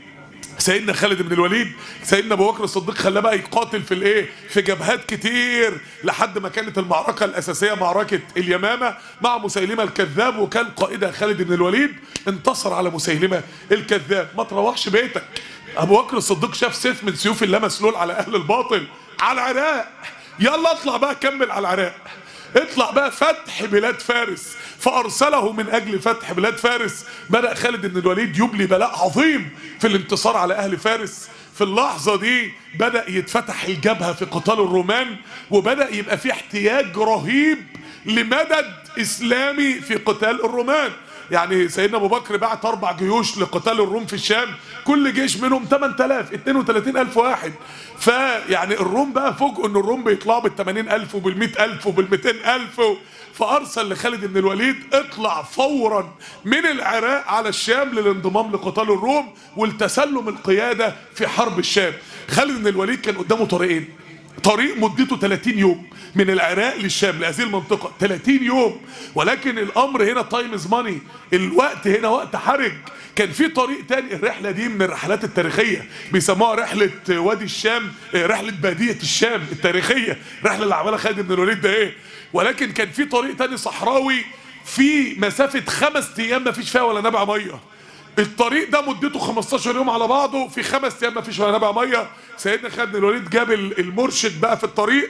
S1: سيدنا خالد بن الوليد سيدنا ابو بكر الصديق خلاه بقى يقاتل في الايه في جبهات كتير لحد ما كانت المعركه الاساسيه معركه اليمامه مع مسيلمه الكذاب، وكان قائدها خالد بن الوليد انتصر على مسيلمه الكذاب. ما تروحش بيتك، ابو بكر الصديق شاف سيف من سيوف الله مسلول على اهل الباطل على العراق، يلا اطلع بقى كمل على العراق، اطلع بقى فتح بلاد فارس. فارسله من اجل فتح بلاد فارس. بدأ خالد بن الوليد يبلي بلاء عظيم في الانتصار على اهل فارس. في اللحظة دي بدأ يتفتح الجبهة في قتال الرومان، وبدأ يبقى في احتياج رهيب لمدد اسلامي في قتال الرومان. يعني سيدنا ابو بكر بعت اربع جيوش لقتال الروم في الشام، كل جيش منهم ثمانية آلاف، اثنين وثلاثين ألف واحد. فيعني الروم بقى فوجئوا ان الروم بيطلعوا بال ثمانين ألف وبال مئة ألف وبال مئتين ألف، فارسل لخالد بن الوليد اطلع فورا من العراق على الشام للانضمام لقتال الروم والتسلم القياده في حرب الشام. خالد بن الوليد كان قدامه طريقين، طريق مدته ثلاثين يوم من العراق للشام لهذه المنطقه، ثلاثين يوم، ولكن الامر هنا تايم از ماني، الوقت هنا وقت حرج. كان في طريق تاني، الرحله دي من الرحلات التاريخيه بيسموها رحله وادي الشام، رحله باديه الشام التاريخيه، الرحله اللي عملها خالد بن الوليد ده ايه. ولكن كان في طريق تاني صحراوي في مسافه خمس ايام ما فيش فيها ولا نبع ميه. الطريق ده مدته خمستاشر يوم على بعضه، في خمس ايام ما فيش ولا نبع ميه. سيدنا خالد بن الوليد جاب المرشد بقى في الطريق،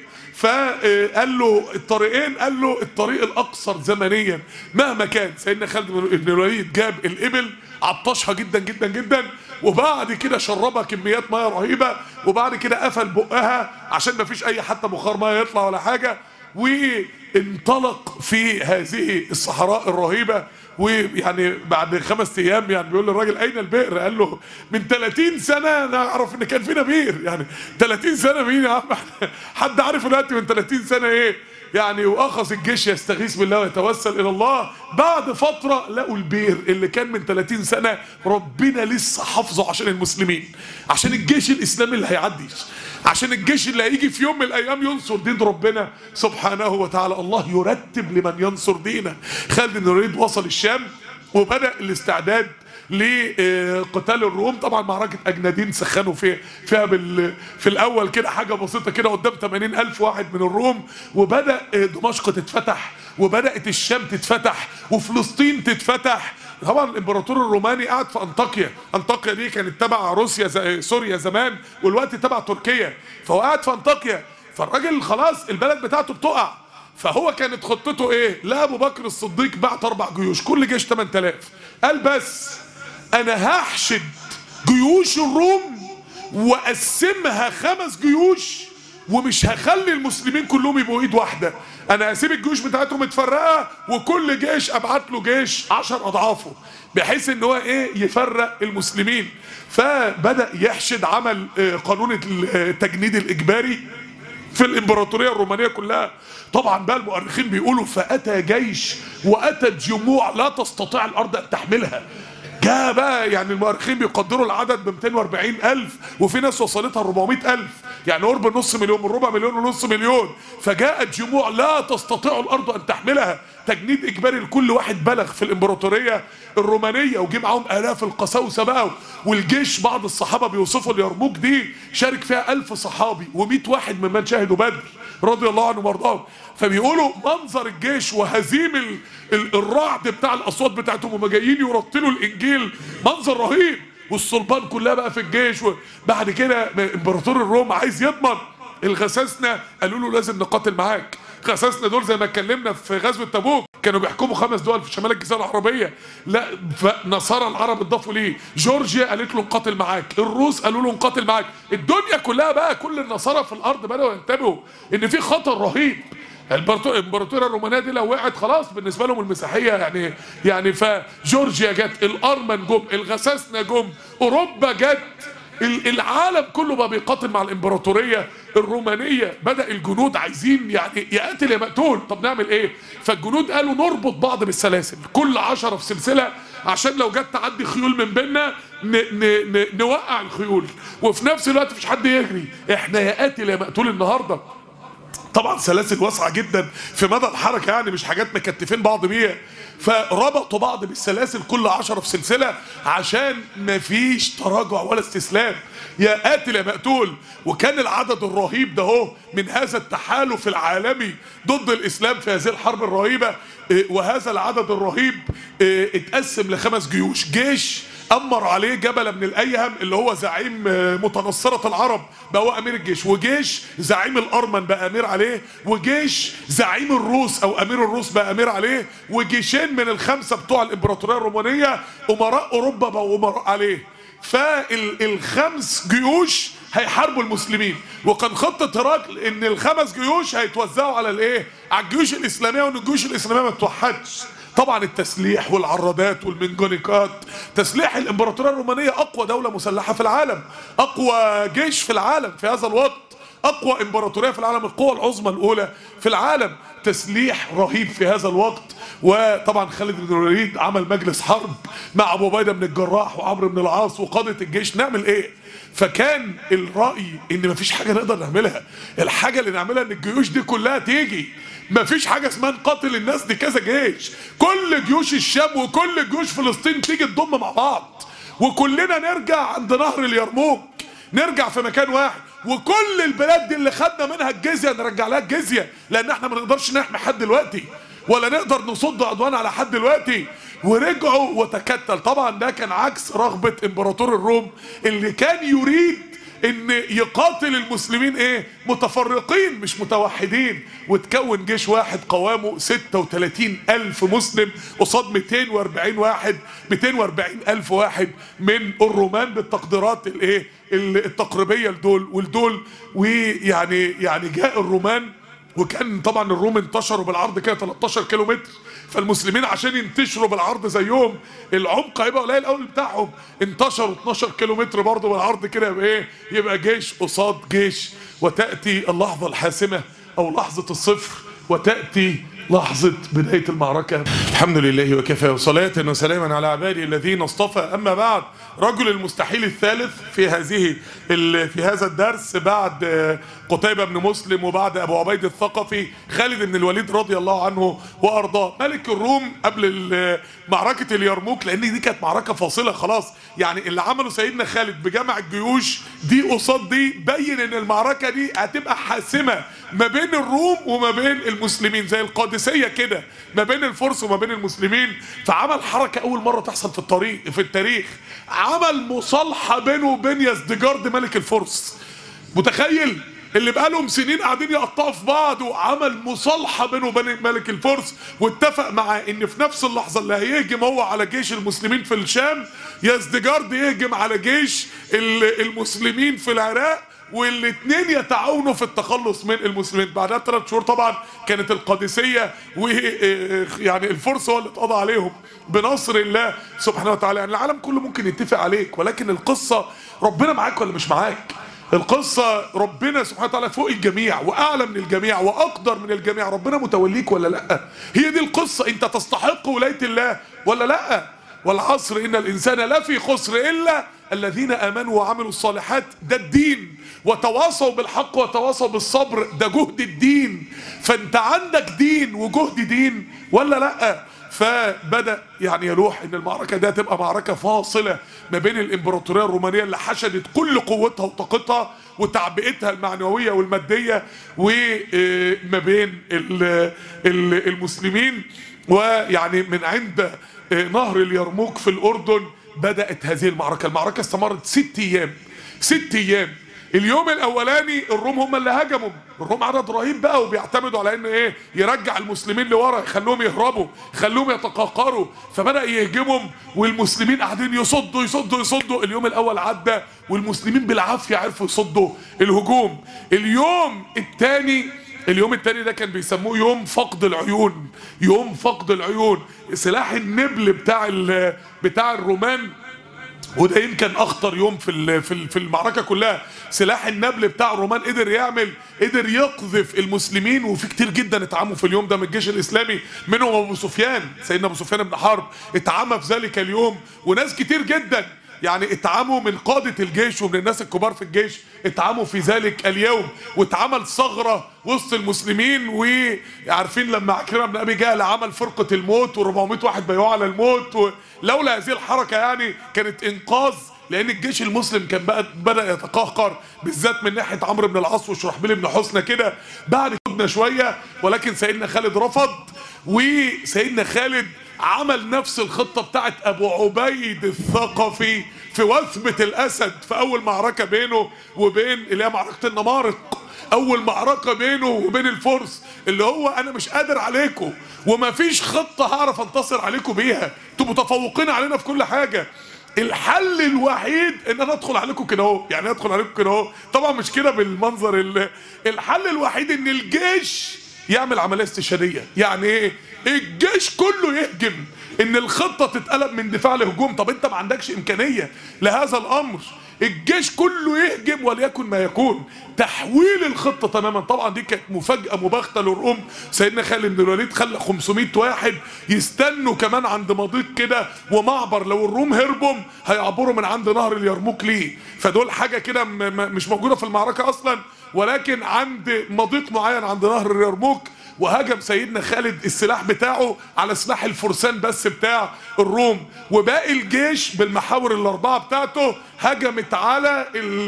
S1: فقال له الطريقين، قال له الطريق الاقصر زمنيا مهما كان. سيدنا خالد بن الوليد جاب الابل عطشها جدا جدا جدا، وبعد كده شربها كميات ميه رهيبه، وبعد كده قفل بقها عشان ما فيش اي حتى بخار ميه يطلع ولا حاجه، وانطلق في هذه الصحراء الرهيبه. ويعني بعد خمس ايام يعني بيقول للراجل اين البئر؟ قال له من ثلاثين سنه نعرف ان كان فينا بئر. يعني ثلاثين سنه مين يا عم؟ حد عارف دلوقتي من ثلاثين سنه ايه يعني؟ واخذ الجيش يستغيث بالله ويتوسل الى الله. بعد فتره لقوا البئر اللي كان من ثلاثين سنه ربنا لسه حافظه عشان المسلمين، عشان الجيش الاسلامي اللي هيعدي، عشان الجيش اللي هيجي في يوم من الايام ينصر دين ربنا سبحانه وتعالى. الله يرتب لمن ينصر دينه. خالد بن الوليد وصل الشام وبدأ الاستعداد لقتال الروم. طبعا معركة أجنادين سخنوا فيها فيها بال في الأول كده حاجة بسيطة كده قدام ثمانين ألف واحد من الروم، وبدأ دمشق تتفتح، وبدأت الشام تتفتح، وفلسطين تتفتح. طبعا الامبراطور الروماني قاعد في انطاكيا، انطاكيا دي كانت تبع روسيا زي سوريا زمان، والوقت تبع تركيا، فهو قاعد في انطاكيا. فالراجل خلاص البلد بتاعته بتقع، فهو كانت خطته ايه؟ لا ابو بكر الصديق بعت اربع جيوش كل جيش ثمانية آلاف، قال بس انا هحشد جيوش الروم واقسمها خمس جيوش، ومش هخلي المسلمين كلهم يبقوا ايد واحده، انا هسيب الجيوش بتاعتهم متفرقه وكل جيش ابعت له جيش عشر اضعافه، بحيث ان هو ايه يفرق المسلمين. فبدأ يحشد، عمل قانون التجنيد الاجباري في الامبراطوريه الرومانيه كلها. طبعا بقى المؤرخين بيقولوا فاتى جيش واتت جموع لا تستطيع الارض ان تحملها، جاء بقى يعني المؤرخين بيقدروا العدد ب مئتين وأربعين ألف، وفي ناس وصلتها ل أربعمائة ألف، يعني قرب نص مليون، من ربع مليون ونص مليون. فجاءت جموع لا تستطيع الارض ان تحملها، تجنيد اجباري لكل واحد بلغ في الامبراطوريه الرومانيه، وجي معاهم الاف القساوسه بقى والجيش. بعض الصحابه بيوصفوا اليرموك دي شارك فيها ألف صحابي ومئة واحد ممن شاهدوا بدر رضي الله عنهم وارضاهم. فبيقولوا منظر الجيش وهزيم ال... ال... الرعد بتاع الاصوات بتاعتهم وهم جايين يرتلوا الانجيل، منظر رهيب، والصلبان كلها بقى في الجيش. وبعد كده امبراطور الروم عايز يضمن الغساسنه، قالوا له لازم نقاتل معاك. غساسنه دول زي ما اتكلمنا في غزوه تبوك كانوا بيحكموا خمس دول في شمال الجزيره العربيه، لا فنصارى العرب اتضافوا ليه. جورجيا قالت له نقاتل معاك، الروس قالوا له نقاتل معاك، الدنيا كلها بقى كل النصارى في الارض بداوا ينتبهوا ان في خطر رهيب. الامبراطوريه الرومانيه دي لو وقعت خلاص بالنسبه لهم المسيحيه يعني يعني فجورجيا جت، الارمن جم، الغساسنه جم، اوروبا جت، العالم كله بقى بيقاتل مع الامبراطوريه الرومانيه. بدا الجنود عايزين يعني يا قاتل يا مقتول، طب نعمل ايه؟ فالجنود قالوا نربط بعض بالسلاسل، كل عشرة في سلسله، عشان لو جت تعدي خيول من بيننا نوقع الخيول، وفي نفس الوقت مفيش حد يجري، احنا يا قاتل يا مقتول النهارده. طبعا سلاسل واسعه جدا في مدى الحركه، يعني مش حاجات مكتفين بعض بيها. فربطوا بعض بالسلاسل كل عشرة في سلسله عشان مفيش تراجع ولا استسلام، يا قاتل يا مقتول. وكان العدد الرهيب ده هو من هذا التحالف العالمي ضد الاسلام في هذه الحرب الرهيبه. وهذا العدد الرهيب اتقسم لخمس جيوش. جيش أمر عليه جبل بن الأيهم اللي هو زعيم متنصرة العرب بقى هو أمير الجيش، وجيش زعيم الأرمن بقى أمير عليه، وجيش زعيم الروس أو أمير الروس بقى أمير عليه، وجيشين من الخمسة بتوع الإمبراطورية الرومانية أمراء أوروبا بقوا أمراء عليه. فالخمس جيوش هيحاربوا المسلمين، وكان خطة هرقل ان الخمس جيوش هيتوزعوا على الايه؟ على الجيوش الاسلامية، وان الجيوش الاسلامية ما تتوحدش. طبعا التسليح والعرادات والمنجنيقات، تسليح الامبراطورية الرومانية اقوى دولة مسلحة في العالم، اقوى جيش في العالم في هذا الوقت، اقوى امبراطورية في العالم، القوة العظمى الاولى في العالم، تسليح رهيب في هذا الوقت. وطبعا خالد بن الوليد عمل مجلس حرب مع ابو عبيده بن الجراح وعمرو بن العاص وقادة الجيش، نعمل ايه؟ فكان الرأي ان مفيش حاجة نقدر نعملها، الحاجة اللي نعملها ان الجيوش دي كلها تيجي، مفيش حاجة اسمها نقاتل الناس دي كذا جيش، كل جيوش الشام وكل جيوش فلسطين تيجي تضم مع بعض، وكلنا نرجع عند نهر اليرموك، نرجع في مكان واحد، وكل البلاد دي اللي خدنا منها الجزية نرجع لها الجزية، لان احنا ما نقدرش نحمي حد دلوقتي ولا نقدر نصد عدوان على حد دلوقتي. ورجعوا وتكتل. طبعا ده كان عكس رغبة امبراطور الروم اللي كان يريد ان يقاتل المسلمين ايه؟ متفرقين مش متوحدين، وتكون جيش واحد قوامه ستة وثلاثين ألف مسلم قصاد مئتين وأربعين واحد، مئتين وأربعين ألف واحد من الرومان بالتقديرات الايه؟ التقريبية لدول ولدول. ويعني يعني جاء الرومان، وكان طبعا الروم انتشروا بالعرض كده ثلاثة عشر كيلو متر، فالمسلمين عشان ينتشروا بالعرض زيهم العمق هيبقى قليل قوي بتاعهم، انتشروا اثناشر كيلو متر برضه بالعرض كده، يبقى ايه؟ يبقى جيش قصاد جيش. وتأتي اللحظة الحاسمة او لحظة الصفر، وتأتي لحظة بداية المعركة. الحمد لله وكفى، وصلاة وسلاما على عباده الذين اصطفى. أما بعد، رجل المستحيل الثالث في هذه في هذا الدرس بعد قتيبة بن مسلم وبعد أبو عبيد الثقفي، خالد بن الوليد رضي الله عنه وأرضاه، ملك الروم قبل معركة اليرموك، لأن دي كانت معركة فاصلة خلاص. يعني اللي عمله سيدنا خالد بجمع الجيوش دي قصاد دي بين إن المعركة دي هتبقى حاسمة ما بين الروم وما بين المسلمين، زي القادسية كده ما بين الفرس وما بين المسلمين. فعمل حركة أول مرة تحصل في الطريق في التاريخ، عمل مصالحة بينه وبين يزدجارد ملك الفرس. متخيل؟ اللي بقالهم سنين قاعدين يقطعوا في بعض، وعمل مصالحة بينه وبين ملك الفرس، واتفق معاه ان في نفس اللحظة اللي هيهجم هو على جيش المسلمين في الشام، يزدجارد يهجم على جيش المسلمين في العراق، والاثنين يتعاونوا في التخلص من المسلمين. بعدها بثلاث شهور طبعا كانت القادسيه، ويعني الفرس هو اللي اتقضى عليهم بنصر الله سبحانه وتعالى. يعني العالم كله ممكن يتفق عليك، ولكن القصه ربنا معاك ولا مش معاك؟ القصه ربنا سبحانه وتعالى فوق الجميع واعلى من الجميع واقدر من الجميع، ربنا متوليك ولا لا؟ هي دي القصه، انت تستحق ولايه الله ولا لا؟ والعصر إن الإنسان لفي خسر إلا الذين آمنوا وعملوا الصالحات. ده الدين، وتواصوا بالحق وتواصوا بالصبر، ده جهد الدين. فأنت عندك دين وجهد دين ولا لأ؟ فبدأ يعني يلوح ان المعركة دي هتبقى معركة فاصلة ما بين الامبراطورية الرومانية اللي حشدت كل قوتها وطاقتها وتعبئتها المعنوية والمادية، وما بين المسلمين. ويعني من عند نهر اليرموك في الأردن بدأت هذه المعركة. المعركة استمرت ست أيام ست أيام. اليوم الاولاني الروم هم اللي هجموا، الروم عدد رهيب بقى وبيعتمدوا على ان ايه يرجع المسلمين لورا، يخلوهم يهربوا، يخلوهم يتقهقروا، فبدأ يهجمهم والمسلمين قاعدين يصدوا يصدوا يصدوا. اليوم الاول عدى والمسلمين بالعافيه عرفوا يصدوا الهجوم. اليوم الثاني اليوم الثاني ده كان بيسموه يوم فقد العيون، يوم فقد العيون. سلاح النبل بتاع بتاع الرومان، وده يمكن اخطر يوم في في المعركه كلها. سلاح النبل بتاع الرومان قدر يعمل قدر يقذف المسلمين، وفي كتير جدا اتعموا في اليوم ده من الجيش الاسلامي، منهم ابو سفيان سيدنا ابو سفيان بن حرب اتعمى في ذلك اليوم، وناس كتير جدا يعني اتعموا من قادة الجيش ومن الناس الكبار في الجيش اتعموا في ذلك اليوم، واتعمل ثغرة وسط المسلمين. وعارفين لما عكرمة بن ابي جهل عمل فرقة الموت وأربعمائة واحد بيعوا على الموت، ولولا هذه الحركة يعني كانت انقاذ، لان الجيش المسلم كان بقى بدأ يتقهقر بالذات من ناحية عمرو بن العاص وشرحبيل بن حسنة كده. بعد كنا شوية ولكن سيدنا خالد رفض، وسيدنا خالد عمل نفس الخطة بتاعت ابو عبيد الثقفي في وثبة الاسد في اول معركة بينه وبين اللي هي معركة النمارق، اول معركة بينه وبين الفرس، اللي هو انا مش قادر عليكم ومفيش خطة هعرف انتصر عليكم بيها، انتوا متفوقين علينا في كل حاجة، الحل الوحيد ان انا ادخل عليكم كده اهو. يعني ادخل عليكم كده اهو، طبعا مش كده بالمنظر اللي. الحل الوحيد ان الجيش يعمل عمليه استشهاديه. يعني ايه؟ الجيش كله يهجم، ان الخطه تتقلب من دفاع لهجوم. طب انت ما عندكش امكانيه لهذا الامر، الجيش كله يهجم وليكن ما يكون، تحويل الخطه تماما. طبعا دي كانت مفاجاه مباغته للروم. سيدنا خالد بن الوليد خلى خمسمائة واحد يستنوا كمان عند مضيق كده ومعبر، لو الروم هربوا هيعبروا من عند نهر اليرموك ليه، فدول حاجه كده مش موجوده في المعركه اصلا، ولكن عند مضيق معين عند نهر اليرموك. وهجم سيدنا خالد السلاح بتاعه على سلاح الفرسان بس بتاع الروم، وباقي الجيش بالمحاور الاربعه بتاعته هجمت على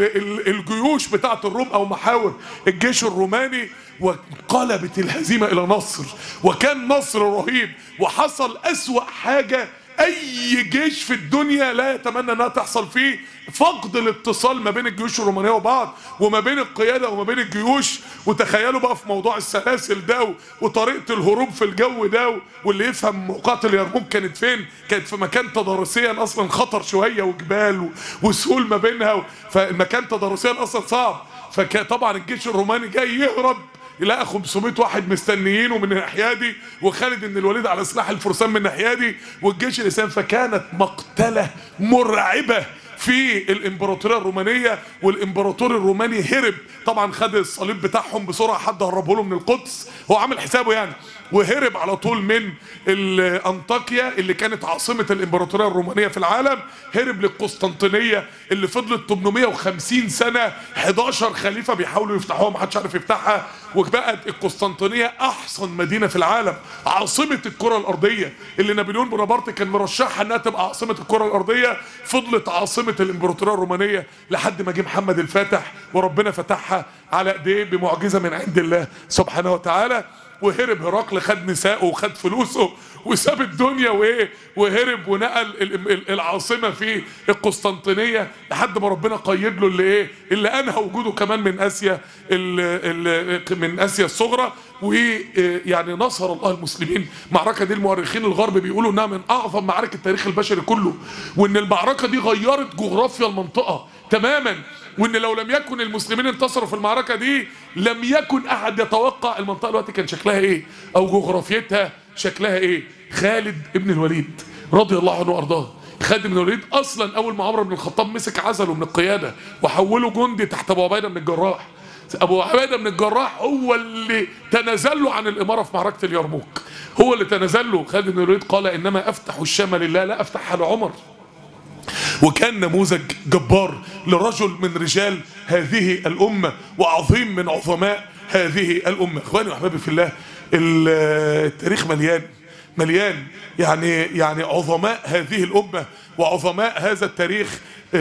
S1: الجيوش بتاعه الروم او محاور الجيش الروماني، وانقلبت الهزيمه الى نصر، وكان نصر رهيب. وحصل اسوأ حاجه اي جيش في الدنيا لا يتمنى انها تحصل فيه، فقد الاتصال ما بين الجيوش الرومانيه وبعض، وما بين القياده وما بين الجيوش. وتخيلوا بقى في موضوع السلاسل ده وطريقه الهروب في الجو ده، واللي يفهم موقعة اليرموك كانت فين، كانت في مكان تضاريسيا اصلا خطر شويه وجبال وسهول ما بينها، فالمكان تضاريسيا اصلا صعب. فطبعا الجيش الروماني جاي يهرب يلاقي خمسمائة واحد مستنيينه من الناحيه دي، وخالد بن الوليد على سلاح الفرسان من الناحيه دي، والجيش الاسلامي. فكانت مقتله مرعبه في الامبراطوريه الرومانيه، والامبراطور الروماني هرب طبعا، خد الصليب بتاعهم بسرعه، حد هربه له من القدس، هو عامل حسابه يعني، وهرب على طول من انطاكيا اللي كانت عاصمه الامبراطوريه الرومانيه في العالم، هرب للقسطنطينيه اللي فضلت ثمانمائة وخمسين سنه، حداشر خليفه بيحاولوا يفتحوها ما حدش عارف يفتحها، وبقت القسطنطينيه احسن مدينه في العالم، عاصمه الكره الارضيه اللي نابليون بونابرت كان مرشحها انها تبقى عاصمه الكره الارضيه، فضلت عاصمه الامبراطوريه الرومانيه لحد ما جه محمد الفاتح وربنا فتحها على ايديه بمعجزه من عند الله سبحانه وتعالى. وهرب هرقل، خد نسائه وخد فلوسه وساب الدنيا وايه، وهرب ونقل العاصمه في القسطنطينيه لحد ما ربنا قيد له اللي ايه اللي انهى وجوده كمان من اسيا من اسيا الصغرى. ويعني نصر الله المسلمين. المعركه دي المؤرخين الغرب بيقولوا انها من اعظم معارك التاريخ البشري كله، وان المعركه دي غيرت جغرافيا المنطقه تماما، وان لو لم يكن المسلمين انتصروا في المعركه دي لم يكن احد يتوقع المنطقه دلوقتي كان شكلها ايه او جغرافيتها شكلها ايه. خالد ابن الوليد رضي الله عنه وارضاه، خالد بن الوليد اصلا اول ما عمر بن الخطاب مسك عزله من القياده وحوله جندي تحت ابو عبيده بن الجراح، ابو عبيده بن الجراح هو اللي تنازل له عن الاماره في معركه اليرموك، هو اللي تنازل له. خالد بن الوليد قال انما افتح الشام لله لا افتحها لعمر. وكان نموذج جبار لرجل من رجال هذه الامه وعظيم من عظماء هذه الامه. اخواني واحبابي في الله، التاريخ مليان مليان يعني يعني عظماء هذه الامه وعظماء هذا التاريخ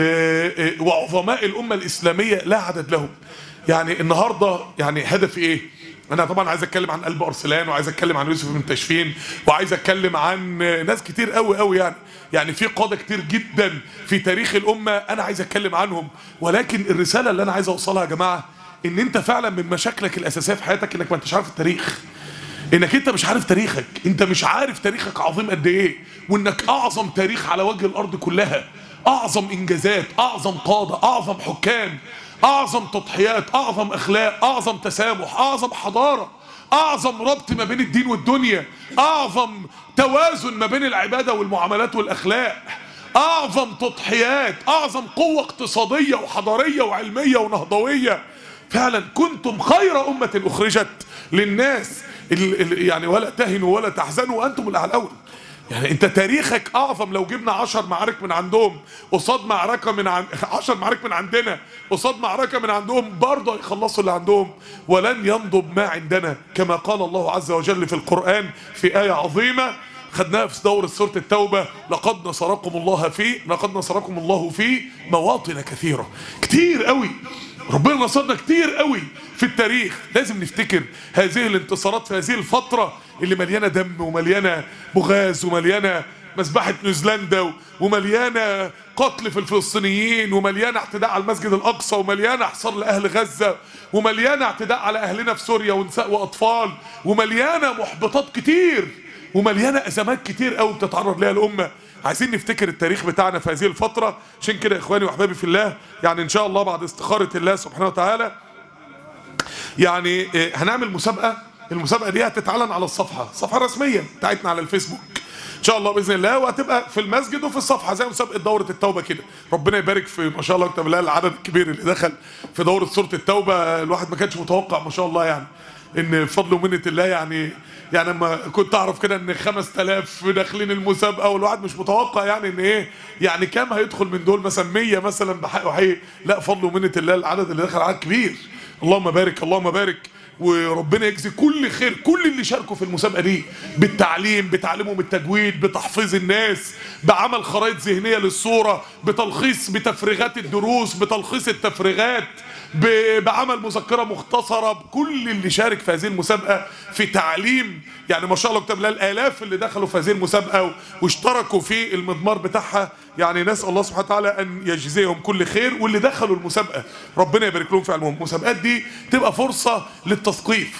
S1: وعظماء الامه الاسلاميه لا عدد لهم. يعني النهارده يعني هدفي ايه؟ انا طبعا عايز اتكلم عن قلب ارسلان، وعايز اتكلم عن يوسف بن تاشفين، وعايز اتكلم عن ناس كتير قوي قوي يعني يعني في قاده كتير جدا في تاريخ الامه انا عايز اتكلم عنهم. ولكن الرساله اللي انا عايز اوصلها يا جماعه ان انت فعلا من مشاكلك الاساسيه في حياتك انك ما انتش عارف التاريخ، انك انت مش عارف تاريخك، انت مش عارف تاريخك عظيم قد ايه، وانك اعظم تاريخ على وجه الارض كلها، اعظم انجازات، اعظم قاده، اعظم حكام، اعظم تضحيات، اعظم اخلاق، اعظم تسامح، اعظم حضاره، اعظم ربط ما بين الدين والدنيا، اعظم توازن ما بين العباده والمعاملات والاخلاق، اعظم تضحيات، اعظم قوه اقتصاديه وحضاريه وعلميه ونهضويه. فعلا كنتم خير امه اخرجت للناس، يعني ولا تهنوا ولا تحزنوا وانتم الاعلون. يعني انت تاريخك اعظم. لو جبنا عشر معارك من عندهم قصاد معركه من عن... عشر معارك من عندنا قصاد معركه من عندهم برضه هيخلصوا اللي عندهم، ولن ينضب ما عندنا، كما قال الله عز وجل في القرآن في آية عظيمة خدناها في دورة سورة التوبة: لقد نصركم الله في لقد نصركم الله في مواطن كثيرة. كتير قوي ربنا نصرنا كتير قوي في التاريخ. لازم نفتكر هذه الانتصارات في هذه الفترة اللي مليانة دم ومليانة بغاز ومليانة مذبحة نيوزيلندا ومليانة قتل في الفلسطينيين ومليانة اعتداء على المسجد الأقصى ومليانة حصار لأهل غزة ومليانة اعتداء على أهلنا في سوريا ونساء وأطفال ومليانة محبطات كتير ومليانة أزمات كتير قوي بتتعرض لها الأمة. عايزين نفتكر التاريخ بتاعنا في هذه الفترة. عشان كده إخواني وأحبابي في الله، يعني إن شاء الله بعد استخارة الله سبحانه وتعالى يعني هنعمل مسابقة. المسابقة دي هتتعلن على الصفحة الصفحة الرسمية بتاعتنا على الفيسبوك ان شاء الله باذن الله، وهتبقى في المسجد وفي الصفحه زي مسابقه دوره التوبه كده. ربنا يبارك في ما شاء الله وكتب الله العدد الكبير اللي دخل في دوره سوره التوبه. الواحد ما كانش متوقع ما شاء الله يعني ان بفضل ومنه الله يعني يعني لما كنت اعرف كده ان خمسة آلاف داخلين المسابقه والواحد مش متوقع يعني ان ايه يعني كام هيدخل من دول مثلا مية مثلا بحق وحقيقي. لا فضل ومنه الله العدد اللي دخل عدد كبير. اللهم بارك اللهم بارك، وربنا يجزي كل خير كل اللي شاركوا في المسابقه دي بالتعليم، بتعليمهم التجويد، بتحفيظ الناس، بعمل خرائط ذهنيه للصوره، بتلخيص بتفريغات الدروس، بتلخيص التفريغات، بعمل مذكره مختصره. بكل اللي شارك في هذه المسابقه في تعليم، يعني ما شاء الله كتب الله الالاف اللي دخلوا في هذه المسابقه واشتركوا في المضمار بتاعها. يعني نسال الله سبحانه وتعالى ان يجزيهم كل خير، واللي دخلوا المسابقه ربنا يبارك لهم في علمهم. المسابقات دي تبقى فرصه للتثقيف،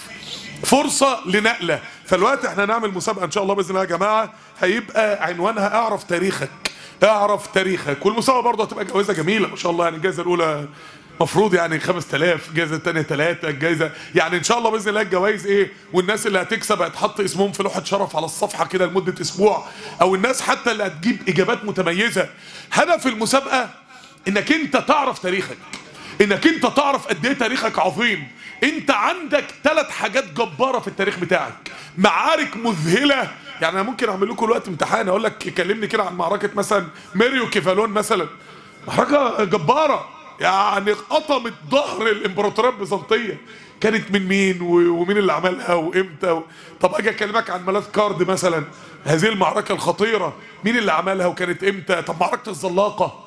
S1: فرصه لنقله. فالوقت احنا هنعمل مسابقه ان شاء الله باذن الله يا جماعه، هيبقى عنوانها اعرف تاريخك، اعرف تاريخك. والمسابقه برضه هتبقى جوائزه جميله ما شاء الله. يعني الجائزه الاولى مفروض يعني خمسة آلاف، الجائزه الثانيه ثلاثة، الجائزه يعني ان شاء الله باذن الله الجوائز ايه. والناس اللي هتكسب هيتحط اسمهم في لوحه شرف على الصفحه كده لمده اسبوع، او الناس حتى اللي هتجيب اجابات متميزه. هدف المسابقه انك انت تعرف تاريخك، انك انت تعرف قد ايه تاريخك عظيم. انت عندك ثلاث حاجات جباره في التاريخ بتاعك، معارك مذهله. يعني انا ممكن اعمل لكم دلوقتي امتحان اقول لك كلمني كده عن معركه مثلا ميريو كيفالون مثلا، معركه جباره يعني قطمت ظهر الامبراطوريه البيزنطيه. كانت من مين ومين اللي عملها وامتى و... طب اجي اكلمك عن ملاذ كارد مثلا، هذه المعركه الخطيره مين اللي عملها وكانت امتى. طب معركه الزلاقه،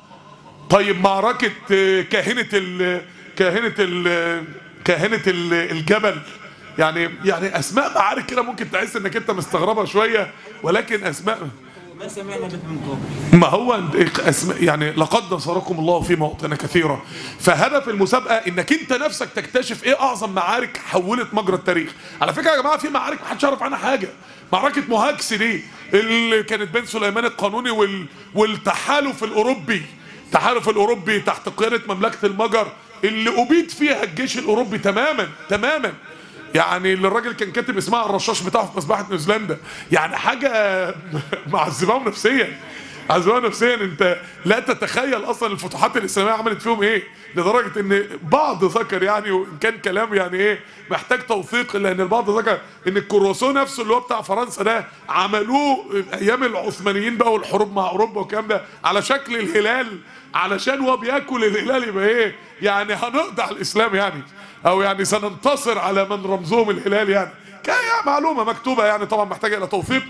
S1: طيب معركه كاهنه ال... كاهنه ال... كاهنه ال... الجبل. يعني يعني اسماء معارك كده ممكن تحس انك انت مستغربها شويه، ولكن اسماء
S2: ما سمعنا به من قبل.
S1: ما هو يعني لقد نصركم الله في مواطن كثيرة. فهدف المسابقة انك انت نفسك تكتشف ايه اعظم معارك حولت مجرى التاريخ. على فكرة يا جماعة في معارك محدش يعرف عنها حاجة. معركة مهاجس دي اللي كانت بين سليمان القانوني وال... والتحالف الاوروبي، التحالف الاوروبي تحت قيادة مملكة المجر اللي ابيد فيها الجيش الاوروبي تماما تماما. يعني اللي الراجل كان كاتب اسمها الرشاش بتاعه في مذبحة نيوزيلندا، يعني حاجة معذباهم نفسيا. عزوها نفسيا. انت لا تتخيل اصلا الفتوحات الاسلاميه عملت فيهم ايه، لدرجه ان بعض ذكر يعني، وان كان كلام يعني ايه محتاج توثيق، لان البعض ذكر ان الكرواسون نفسه اللي هو بتاع فرنسا ده عملوه ايام العثمانيين بقى والحروب مع اوروبا والكلام ده على شكل الهلال، علشان هو بياكل الهلال يبقى ايه يعني هنقضي على الاسلام يعني، او يعني سننتصر على من رمزهم الهلال يعني. كان معلومه مكتوبه يعني، طبعا محتاجه الى توثيق.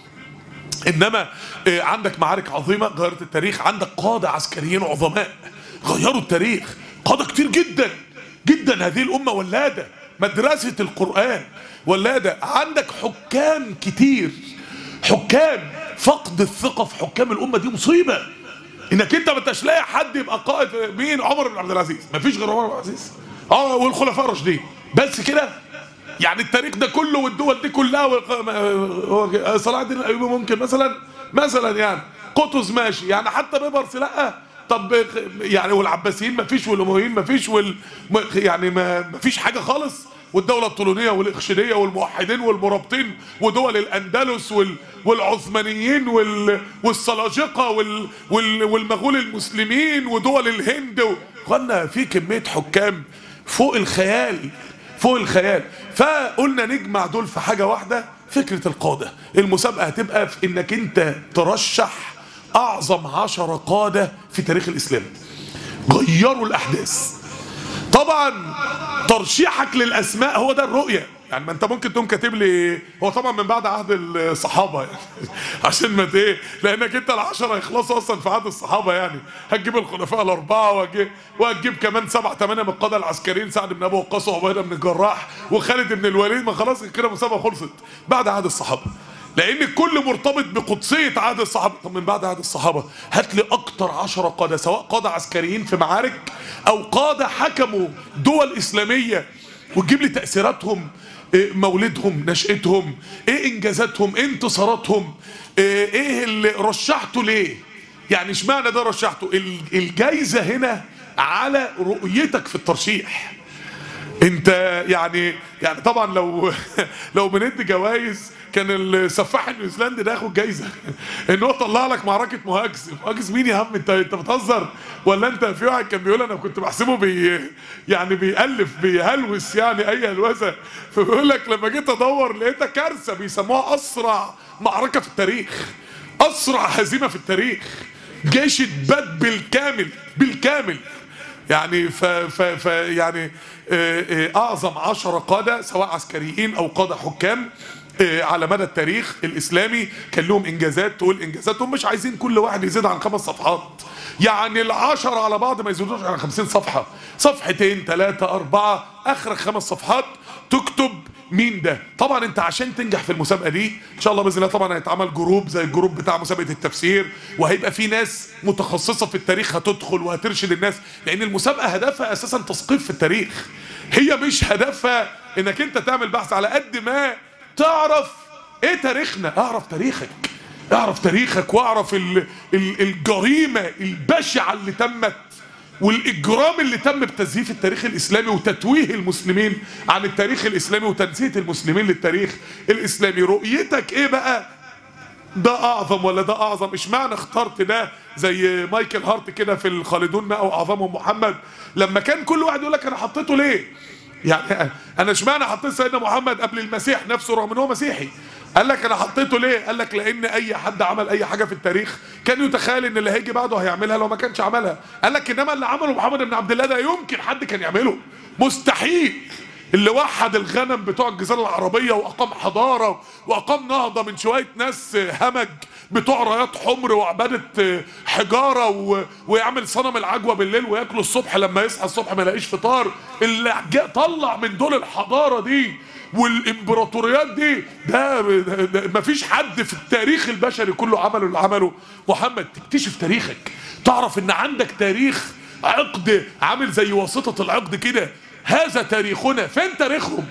S1: انما عندك معارك عظيمه غيرت التاريخ، عندك قاده عسكريين عظماء غيروا التاريخ، قاده كتير جدا جدا. هذه الامه ولاده مدرسه القران ولاده. عندك حكام كتير، حكام فقد الثقه في حكام الامه دي مصيبه. انك انت ما انتش لاقي حد يبقى قائد. مين؟ عمر بن عبد العزيز، ما فيش غير عمر بن عبد العزيز اه والخلفاء الراشدين بس كده يعني. التاريخ ده كله والدول دي كلها هو صلاح الدين الايوبي ممكن مثلا مثلا يعني، قطز ماشي يعني، حتى بيبرس لا. طب يعني والعباسيين ما فيش، والامويين ما فيش، وال يعني ما فيش حاجه خالص. والدوله الطولونيه والاخشيديه والموحدين والمرابطين ودول الاندلس وال والعثمانيين وال والسلاجقه وال وال والمغول المسلمين ودول الهند. قلنا في كميه حكام فوق الخيال فوق الخيال. فقلنا نجمع دول في حاجة واحدة، فكرة القادة. المسابقة هتبقى في انك انت ترشح اعظم عشرة قادة في تاريخ الاسلام غيروا الاحداث. طبعا ترشيحك للاسماء هو ده الرؤية يعني. ما انت ممكن تقوم كاتب لي هو طبعا من بعد عهد الصحابه يعني عشان ما ايه، لانك انت العشره يخلصوا اصلا في عهد الصحابه يعني. هتجيب الخلفاء الاربعه وهتجيب, وهتجيب كمان سبعه ثمانيه من القاده العسكريين، سعد بن ابي وقاص وعبيده بن الجراح وخالد بن الوليد. ما خلاص كده المسابقه خلصت بعد عهد الصحابه، لان الكل مرتبط بقدسيه عهد الصحابه. طب من بعد عهد الصحابه هات لي اكتر عشرة قاده، سواء قاده عسكريين في معارك او قاده حكموا دول اسلاميه، وتجيب لي تاثيراتهم، مولدهم، نشأتهم، ايه انجازاتهم، ايه انتصاراتهم، ايه اللي رشحته ليه يعني، اشمعنى ده رشحته. الجايزه هنا على رؤيتك في الترشيح. انت يعني يعني طبعا لو لو بندي جوائز كان السفاح النيوزيلندي ده ياخد جايزه ان هو طلع لك معركه مهاجس. مهاجس مين يا عم؟ انت انت بتهزر ولا انت؟ في واحد كان بيقول انا كنت بحسبه بي يعني بيألف بيهلوس يعني اي هلوسه، فبيقول لك لما جيت ادور لقيتها كارثه بيسموها اسرع معركه في التاريخ، اسرع هزيمه في التاريخ. جيش اتباد بالكامل بالكامل يعني. ف, ف, ف يعني اعظم عشرة قاده سواء عسكريين او قاده حكام على مدى التاريخ الاسلامي كان لهم انجازات. تقول انجازاتهم مش عايزين كل واحد يزيد عن خمس صفحات يعني، العشرة على بعض ما يزيدوش عن خمسين صفحة، صفحتين ثلاثة أربعة آخر خمس صفحات تكتب مين ده. طبعا انت عشان تنجح في المسابقة دي ان شاء الله باذن الله طبعا هيتعمل جروب زي الجروب بتاع مسابقة التفسير، وهيبقى في ناس متخصصة في التاريخ هتدخل وهترشد الناس، لان المسابقة هدفها اساسا تثقيف في التاريخ. هي مش هدفها انك انت تعمل بحث، على قد ما تعرف ايه تاريخنا. اعرف تاريخك، اعرف تاريخك واعرف ال ال الجريمة البشعة اللي تمت والاجرام اللي تم بتزييف التاريخ الاسلامي وتتويه المسلمين عن التاريخ الاسلامي وتنسية المسلمين للتاريخ الاسلامي. رؤيتك ايه بقى؟ ده اعظم ولا ده اعظم؟ اشمعنى اخترت ده؟ زي مايكل هارت كده في الخالدون ماء واعظمهم محمد، لما كان كل واحد يقول لك انا حطيته ليه يعني، انا اشمعنى حطيت سيدنا محمد قبل المسيح نفسه رغم ان هو مسيحي؟ قال لك انا حطيته ليه؟ قال لك لان اي حد عمل اي حاجه في التاريخ كان يتخيل ان اللي هيجي بعده هيعملها لو ما كانش عملها. قال لك انما اللي عمله محمد بن عبد الله ده يمكن حد كان يعمله؟ مستحيل. اللي وحد الغنم بتوع الجزيره العربيه واقام حضاره واقام نهضه من شويه ناس همج بتوع رايات حمر وعباده حجاره و... ويعمل صنم العجوه بالليل وياكلوا الصبح لما يصحى الصبح ما يلاقيش فطار. اللي طلع من دول الحضاره دي والامبراطوريات دي ده, ده, ده مفيش حد في التاريخ البشري كله عمله اللي عمله محمد. تكتشف تاريخك، تعرف ان عندك تاريخ عقد عامل زي واسطة العقد كده. هذا تاريخنا. فين تاريخهم؟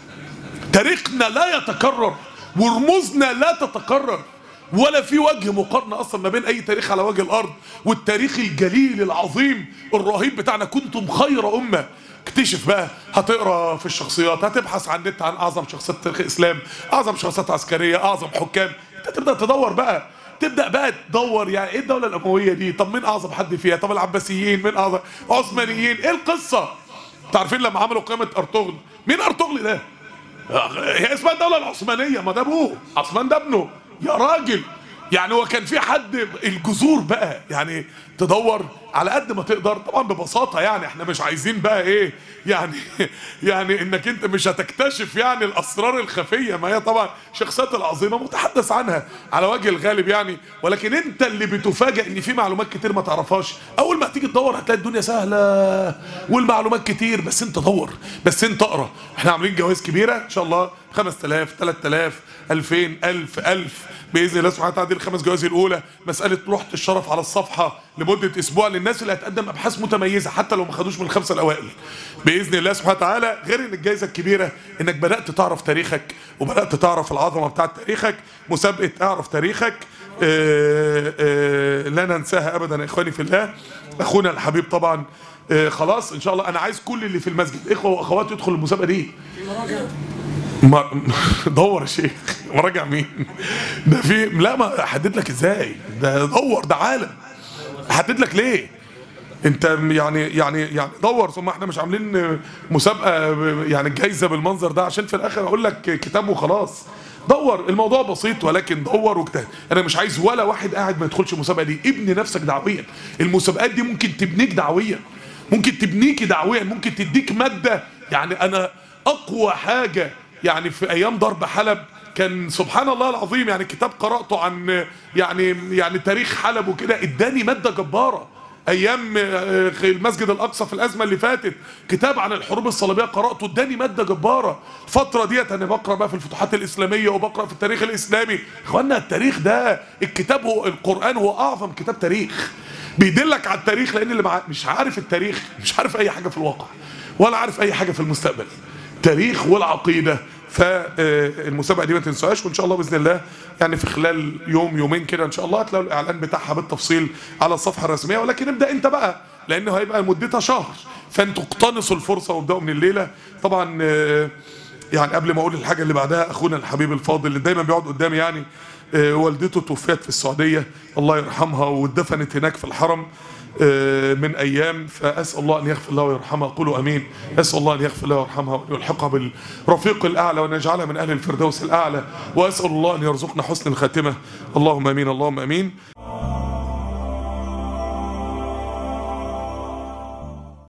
S1: تاريخنا لا يتكرر ورموزنا لا تتكرر، ولا في وجه مقارنة اصلا ما بين اي تاريخ على وجه الارض والتاريخ الجليل العظيم الرهيب بتاعنا. كنتم خير امة. اكتشف بقى، هتقرا في الشخصيات، هتبحث عن النت عن اعظم شخصيات تاريخ الاسلام، اعظم شخصيات عسكريه، اعظم حكام. انت تبدا تدور بقى تبدا بقى تدور يعني ايه الدوله الامويه دي، طب مين اعظم حد فيها، طب العباسيين مين اعظم، عثمانيين، ايه القصه؟ انتوا عارفين لما عملوا قائمه ارطغرل، مين ارطغرل ده؟ هي اسمها الدوله العثمانيه، ما ده ابوه عثمان ده ابنه يا راجل. يعني هو كان في حد الجذور بقى يعني تدور على قد ما تقدر طبعا ببساطه، يعني احنا مش عايزين بقى ايه يعني يعني انك انت مش هتكتشف يعني الاسرار الخفيه، ما هي طبعا الشخصيات العظيمه متحدث عنها على وجه الغالب يعني، ولكن انت اللي بتفاجئ ان في معلومات كتير ما تعرفهاش. اول ما تيجي تدور هتلاقي الدنيا سهله والمعلومات كتير، بس انت دور، بس انت اقرا. احنا عاملين جوائز كبيره ان شاء الله، خمسة آلاف ثلاثة آلاف ألفين ألف ألف باذن الله سبحانه وتعالى. دي الخمس جوائز الاولى مساله لوحه الشرف على الصفحه لمده اسبوع للناس اللي هتقدم ابحاث متميزه حتى لو ما خدوش من الخمسه الاوائل باذن الله سبحانه وتعالى. غير ان الجائزه الكبيره انك بدات تعرف تاريخك وبدات تعرف العظمه بتاعه تاريخك. مسابقه اعرف تاريخك آآ آآ لا ننساها ابدا يا اخواني في الله. اخونا الحبيب طبعا خلاص ان شاء الله انا عايز كل اللي في المسجد اخوه واخوات يدخلوا المسابقه دي. ما دور يا شيخ، مراجع مين؟ ده في لا ما احدد لك ازاي؟ ده دور، ده عالم. احدد لك ليه؟ انت يعني يعني يعني دور. ثم احنا مش عاملين مسابقه يعني جايزه بالمنظر ده عشان في الاخر اقول لك كتاب وخلاص. دور، الموضوع بسيط ولكن دور واجتهد. انا مش عايز ولا واحد قاعد ما يدخلش المسابقه دي. ابني نفسك دعويا. المسابقات دي ممكن تبنيك دعويا، ممكن تبنيكي دعويا، ممكن تديك ماده. يعني انا اقوى حاجه يعني في ايام ضرب حلب كان سبحان الله العظيم يعني كتاب قرأته عن يعني يعني تاريخ حلب وكده اداني ماده جباره. ايام المسجد الاقصى في الازمه اللي فاتت كتاب عن الحروب الصليبيه قرأته اداني ماده جباره. الفتره ديت انا بقرا بقى في الفتوحات الاسلاميه وبقرا في التاريخ الاسلامي. اخوانا التاريخ ده الكتاب هو القرآن هو اعظم كتاب تاريخ بيدلك على التاريخ، لان اللي مش عارف التاريخ مش عارف اي حاجه في الواقع ولا عارف اي حاجه في المستقبل. تاريخ والعقيده. فالمسابقه دي ما تنسوهاش، وان شاء الله باذن الله يعني في خلال يوم يومين كده ان شاء الله هتلاقوا الاعلان بتاعها بالتفصيل على الصفحه الرسميه. ولكن ابدا انت بقى لانه هيبقى مدتها شهر، فانتوا اقتنصوا الفرصه وابداوا من الليله. طبعا يعني قبل ما اقول الحاجه اللي بعدها، اخونا الحبيب الفاضل اللي دايما بيقعد قدامي يعني والدته توفيت في السعوديه الله يرحمها واتدفنت هناك في الحرم من ايام، فاسال الله ان يغفر لها ويرحمها. قولوا امين. اسال الله ان يغفر لها ويرحمها وان يلحقها بالرفيق الاعلى وان يجعلها من اهل الفردوس الاعلى، واسال الله ان يرزقنا حسن الخاتمه. اللهم امين اللهم امين.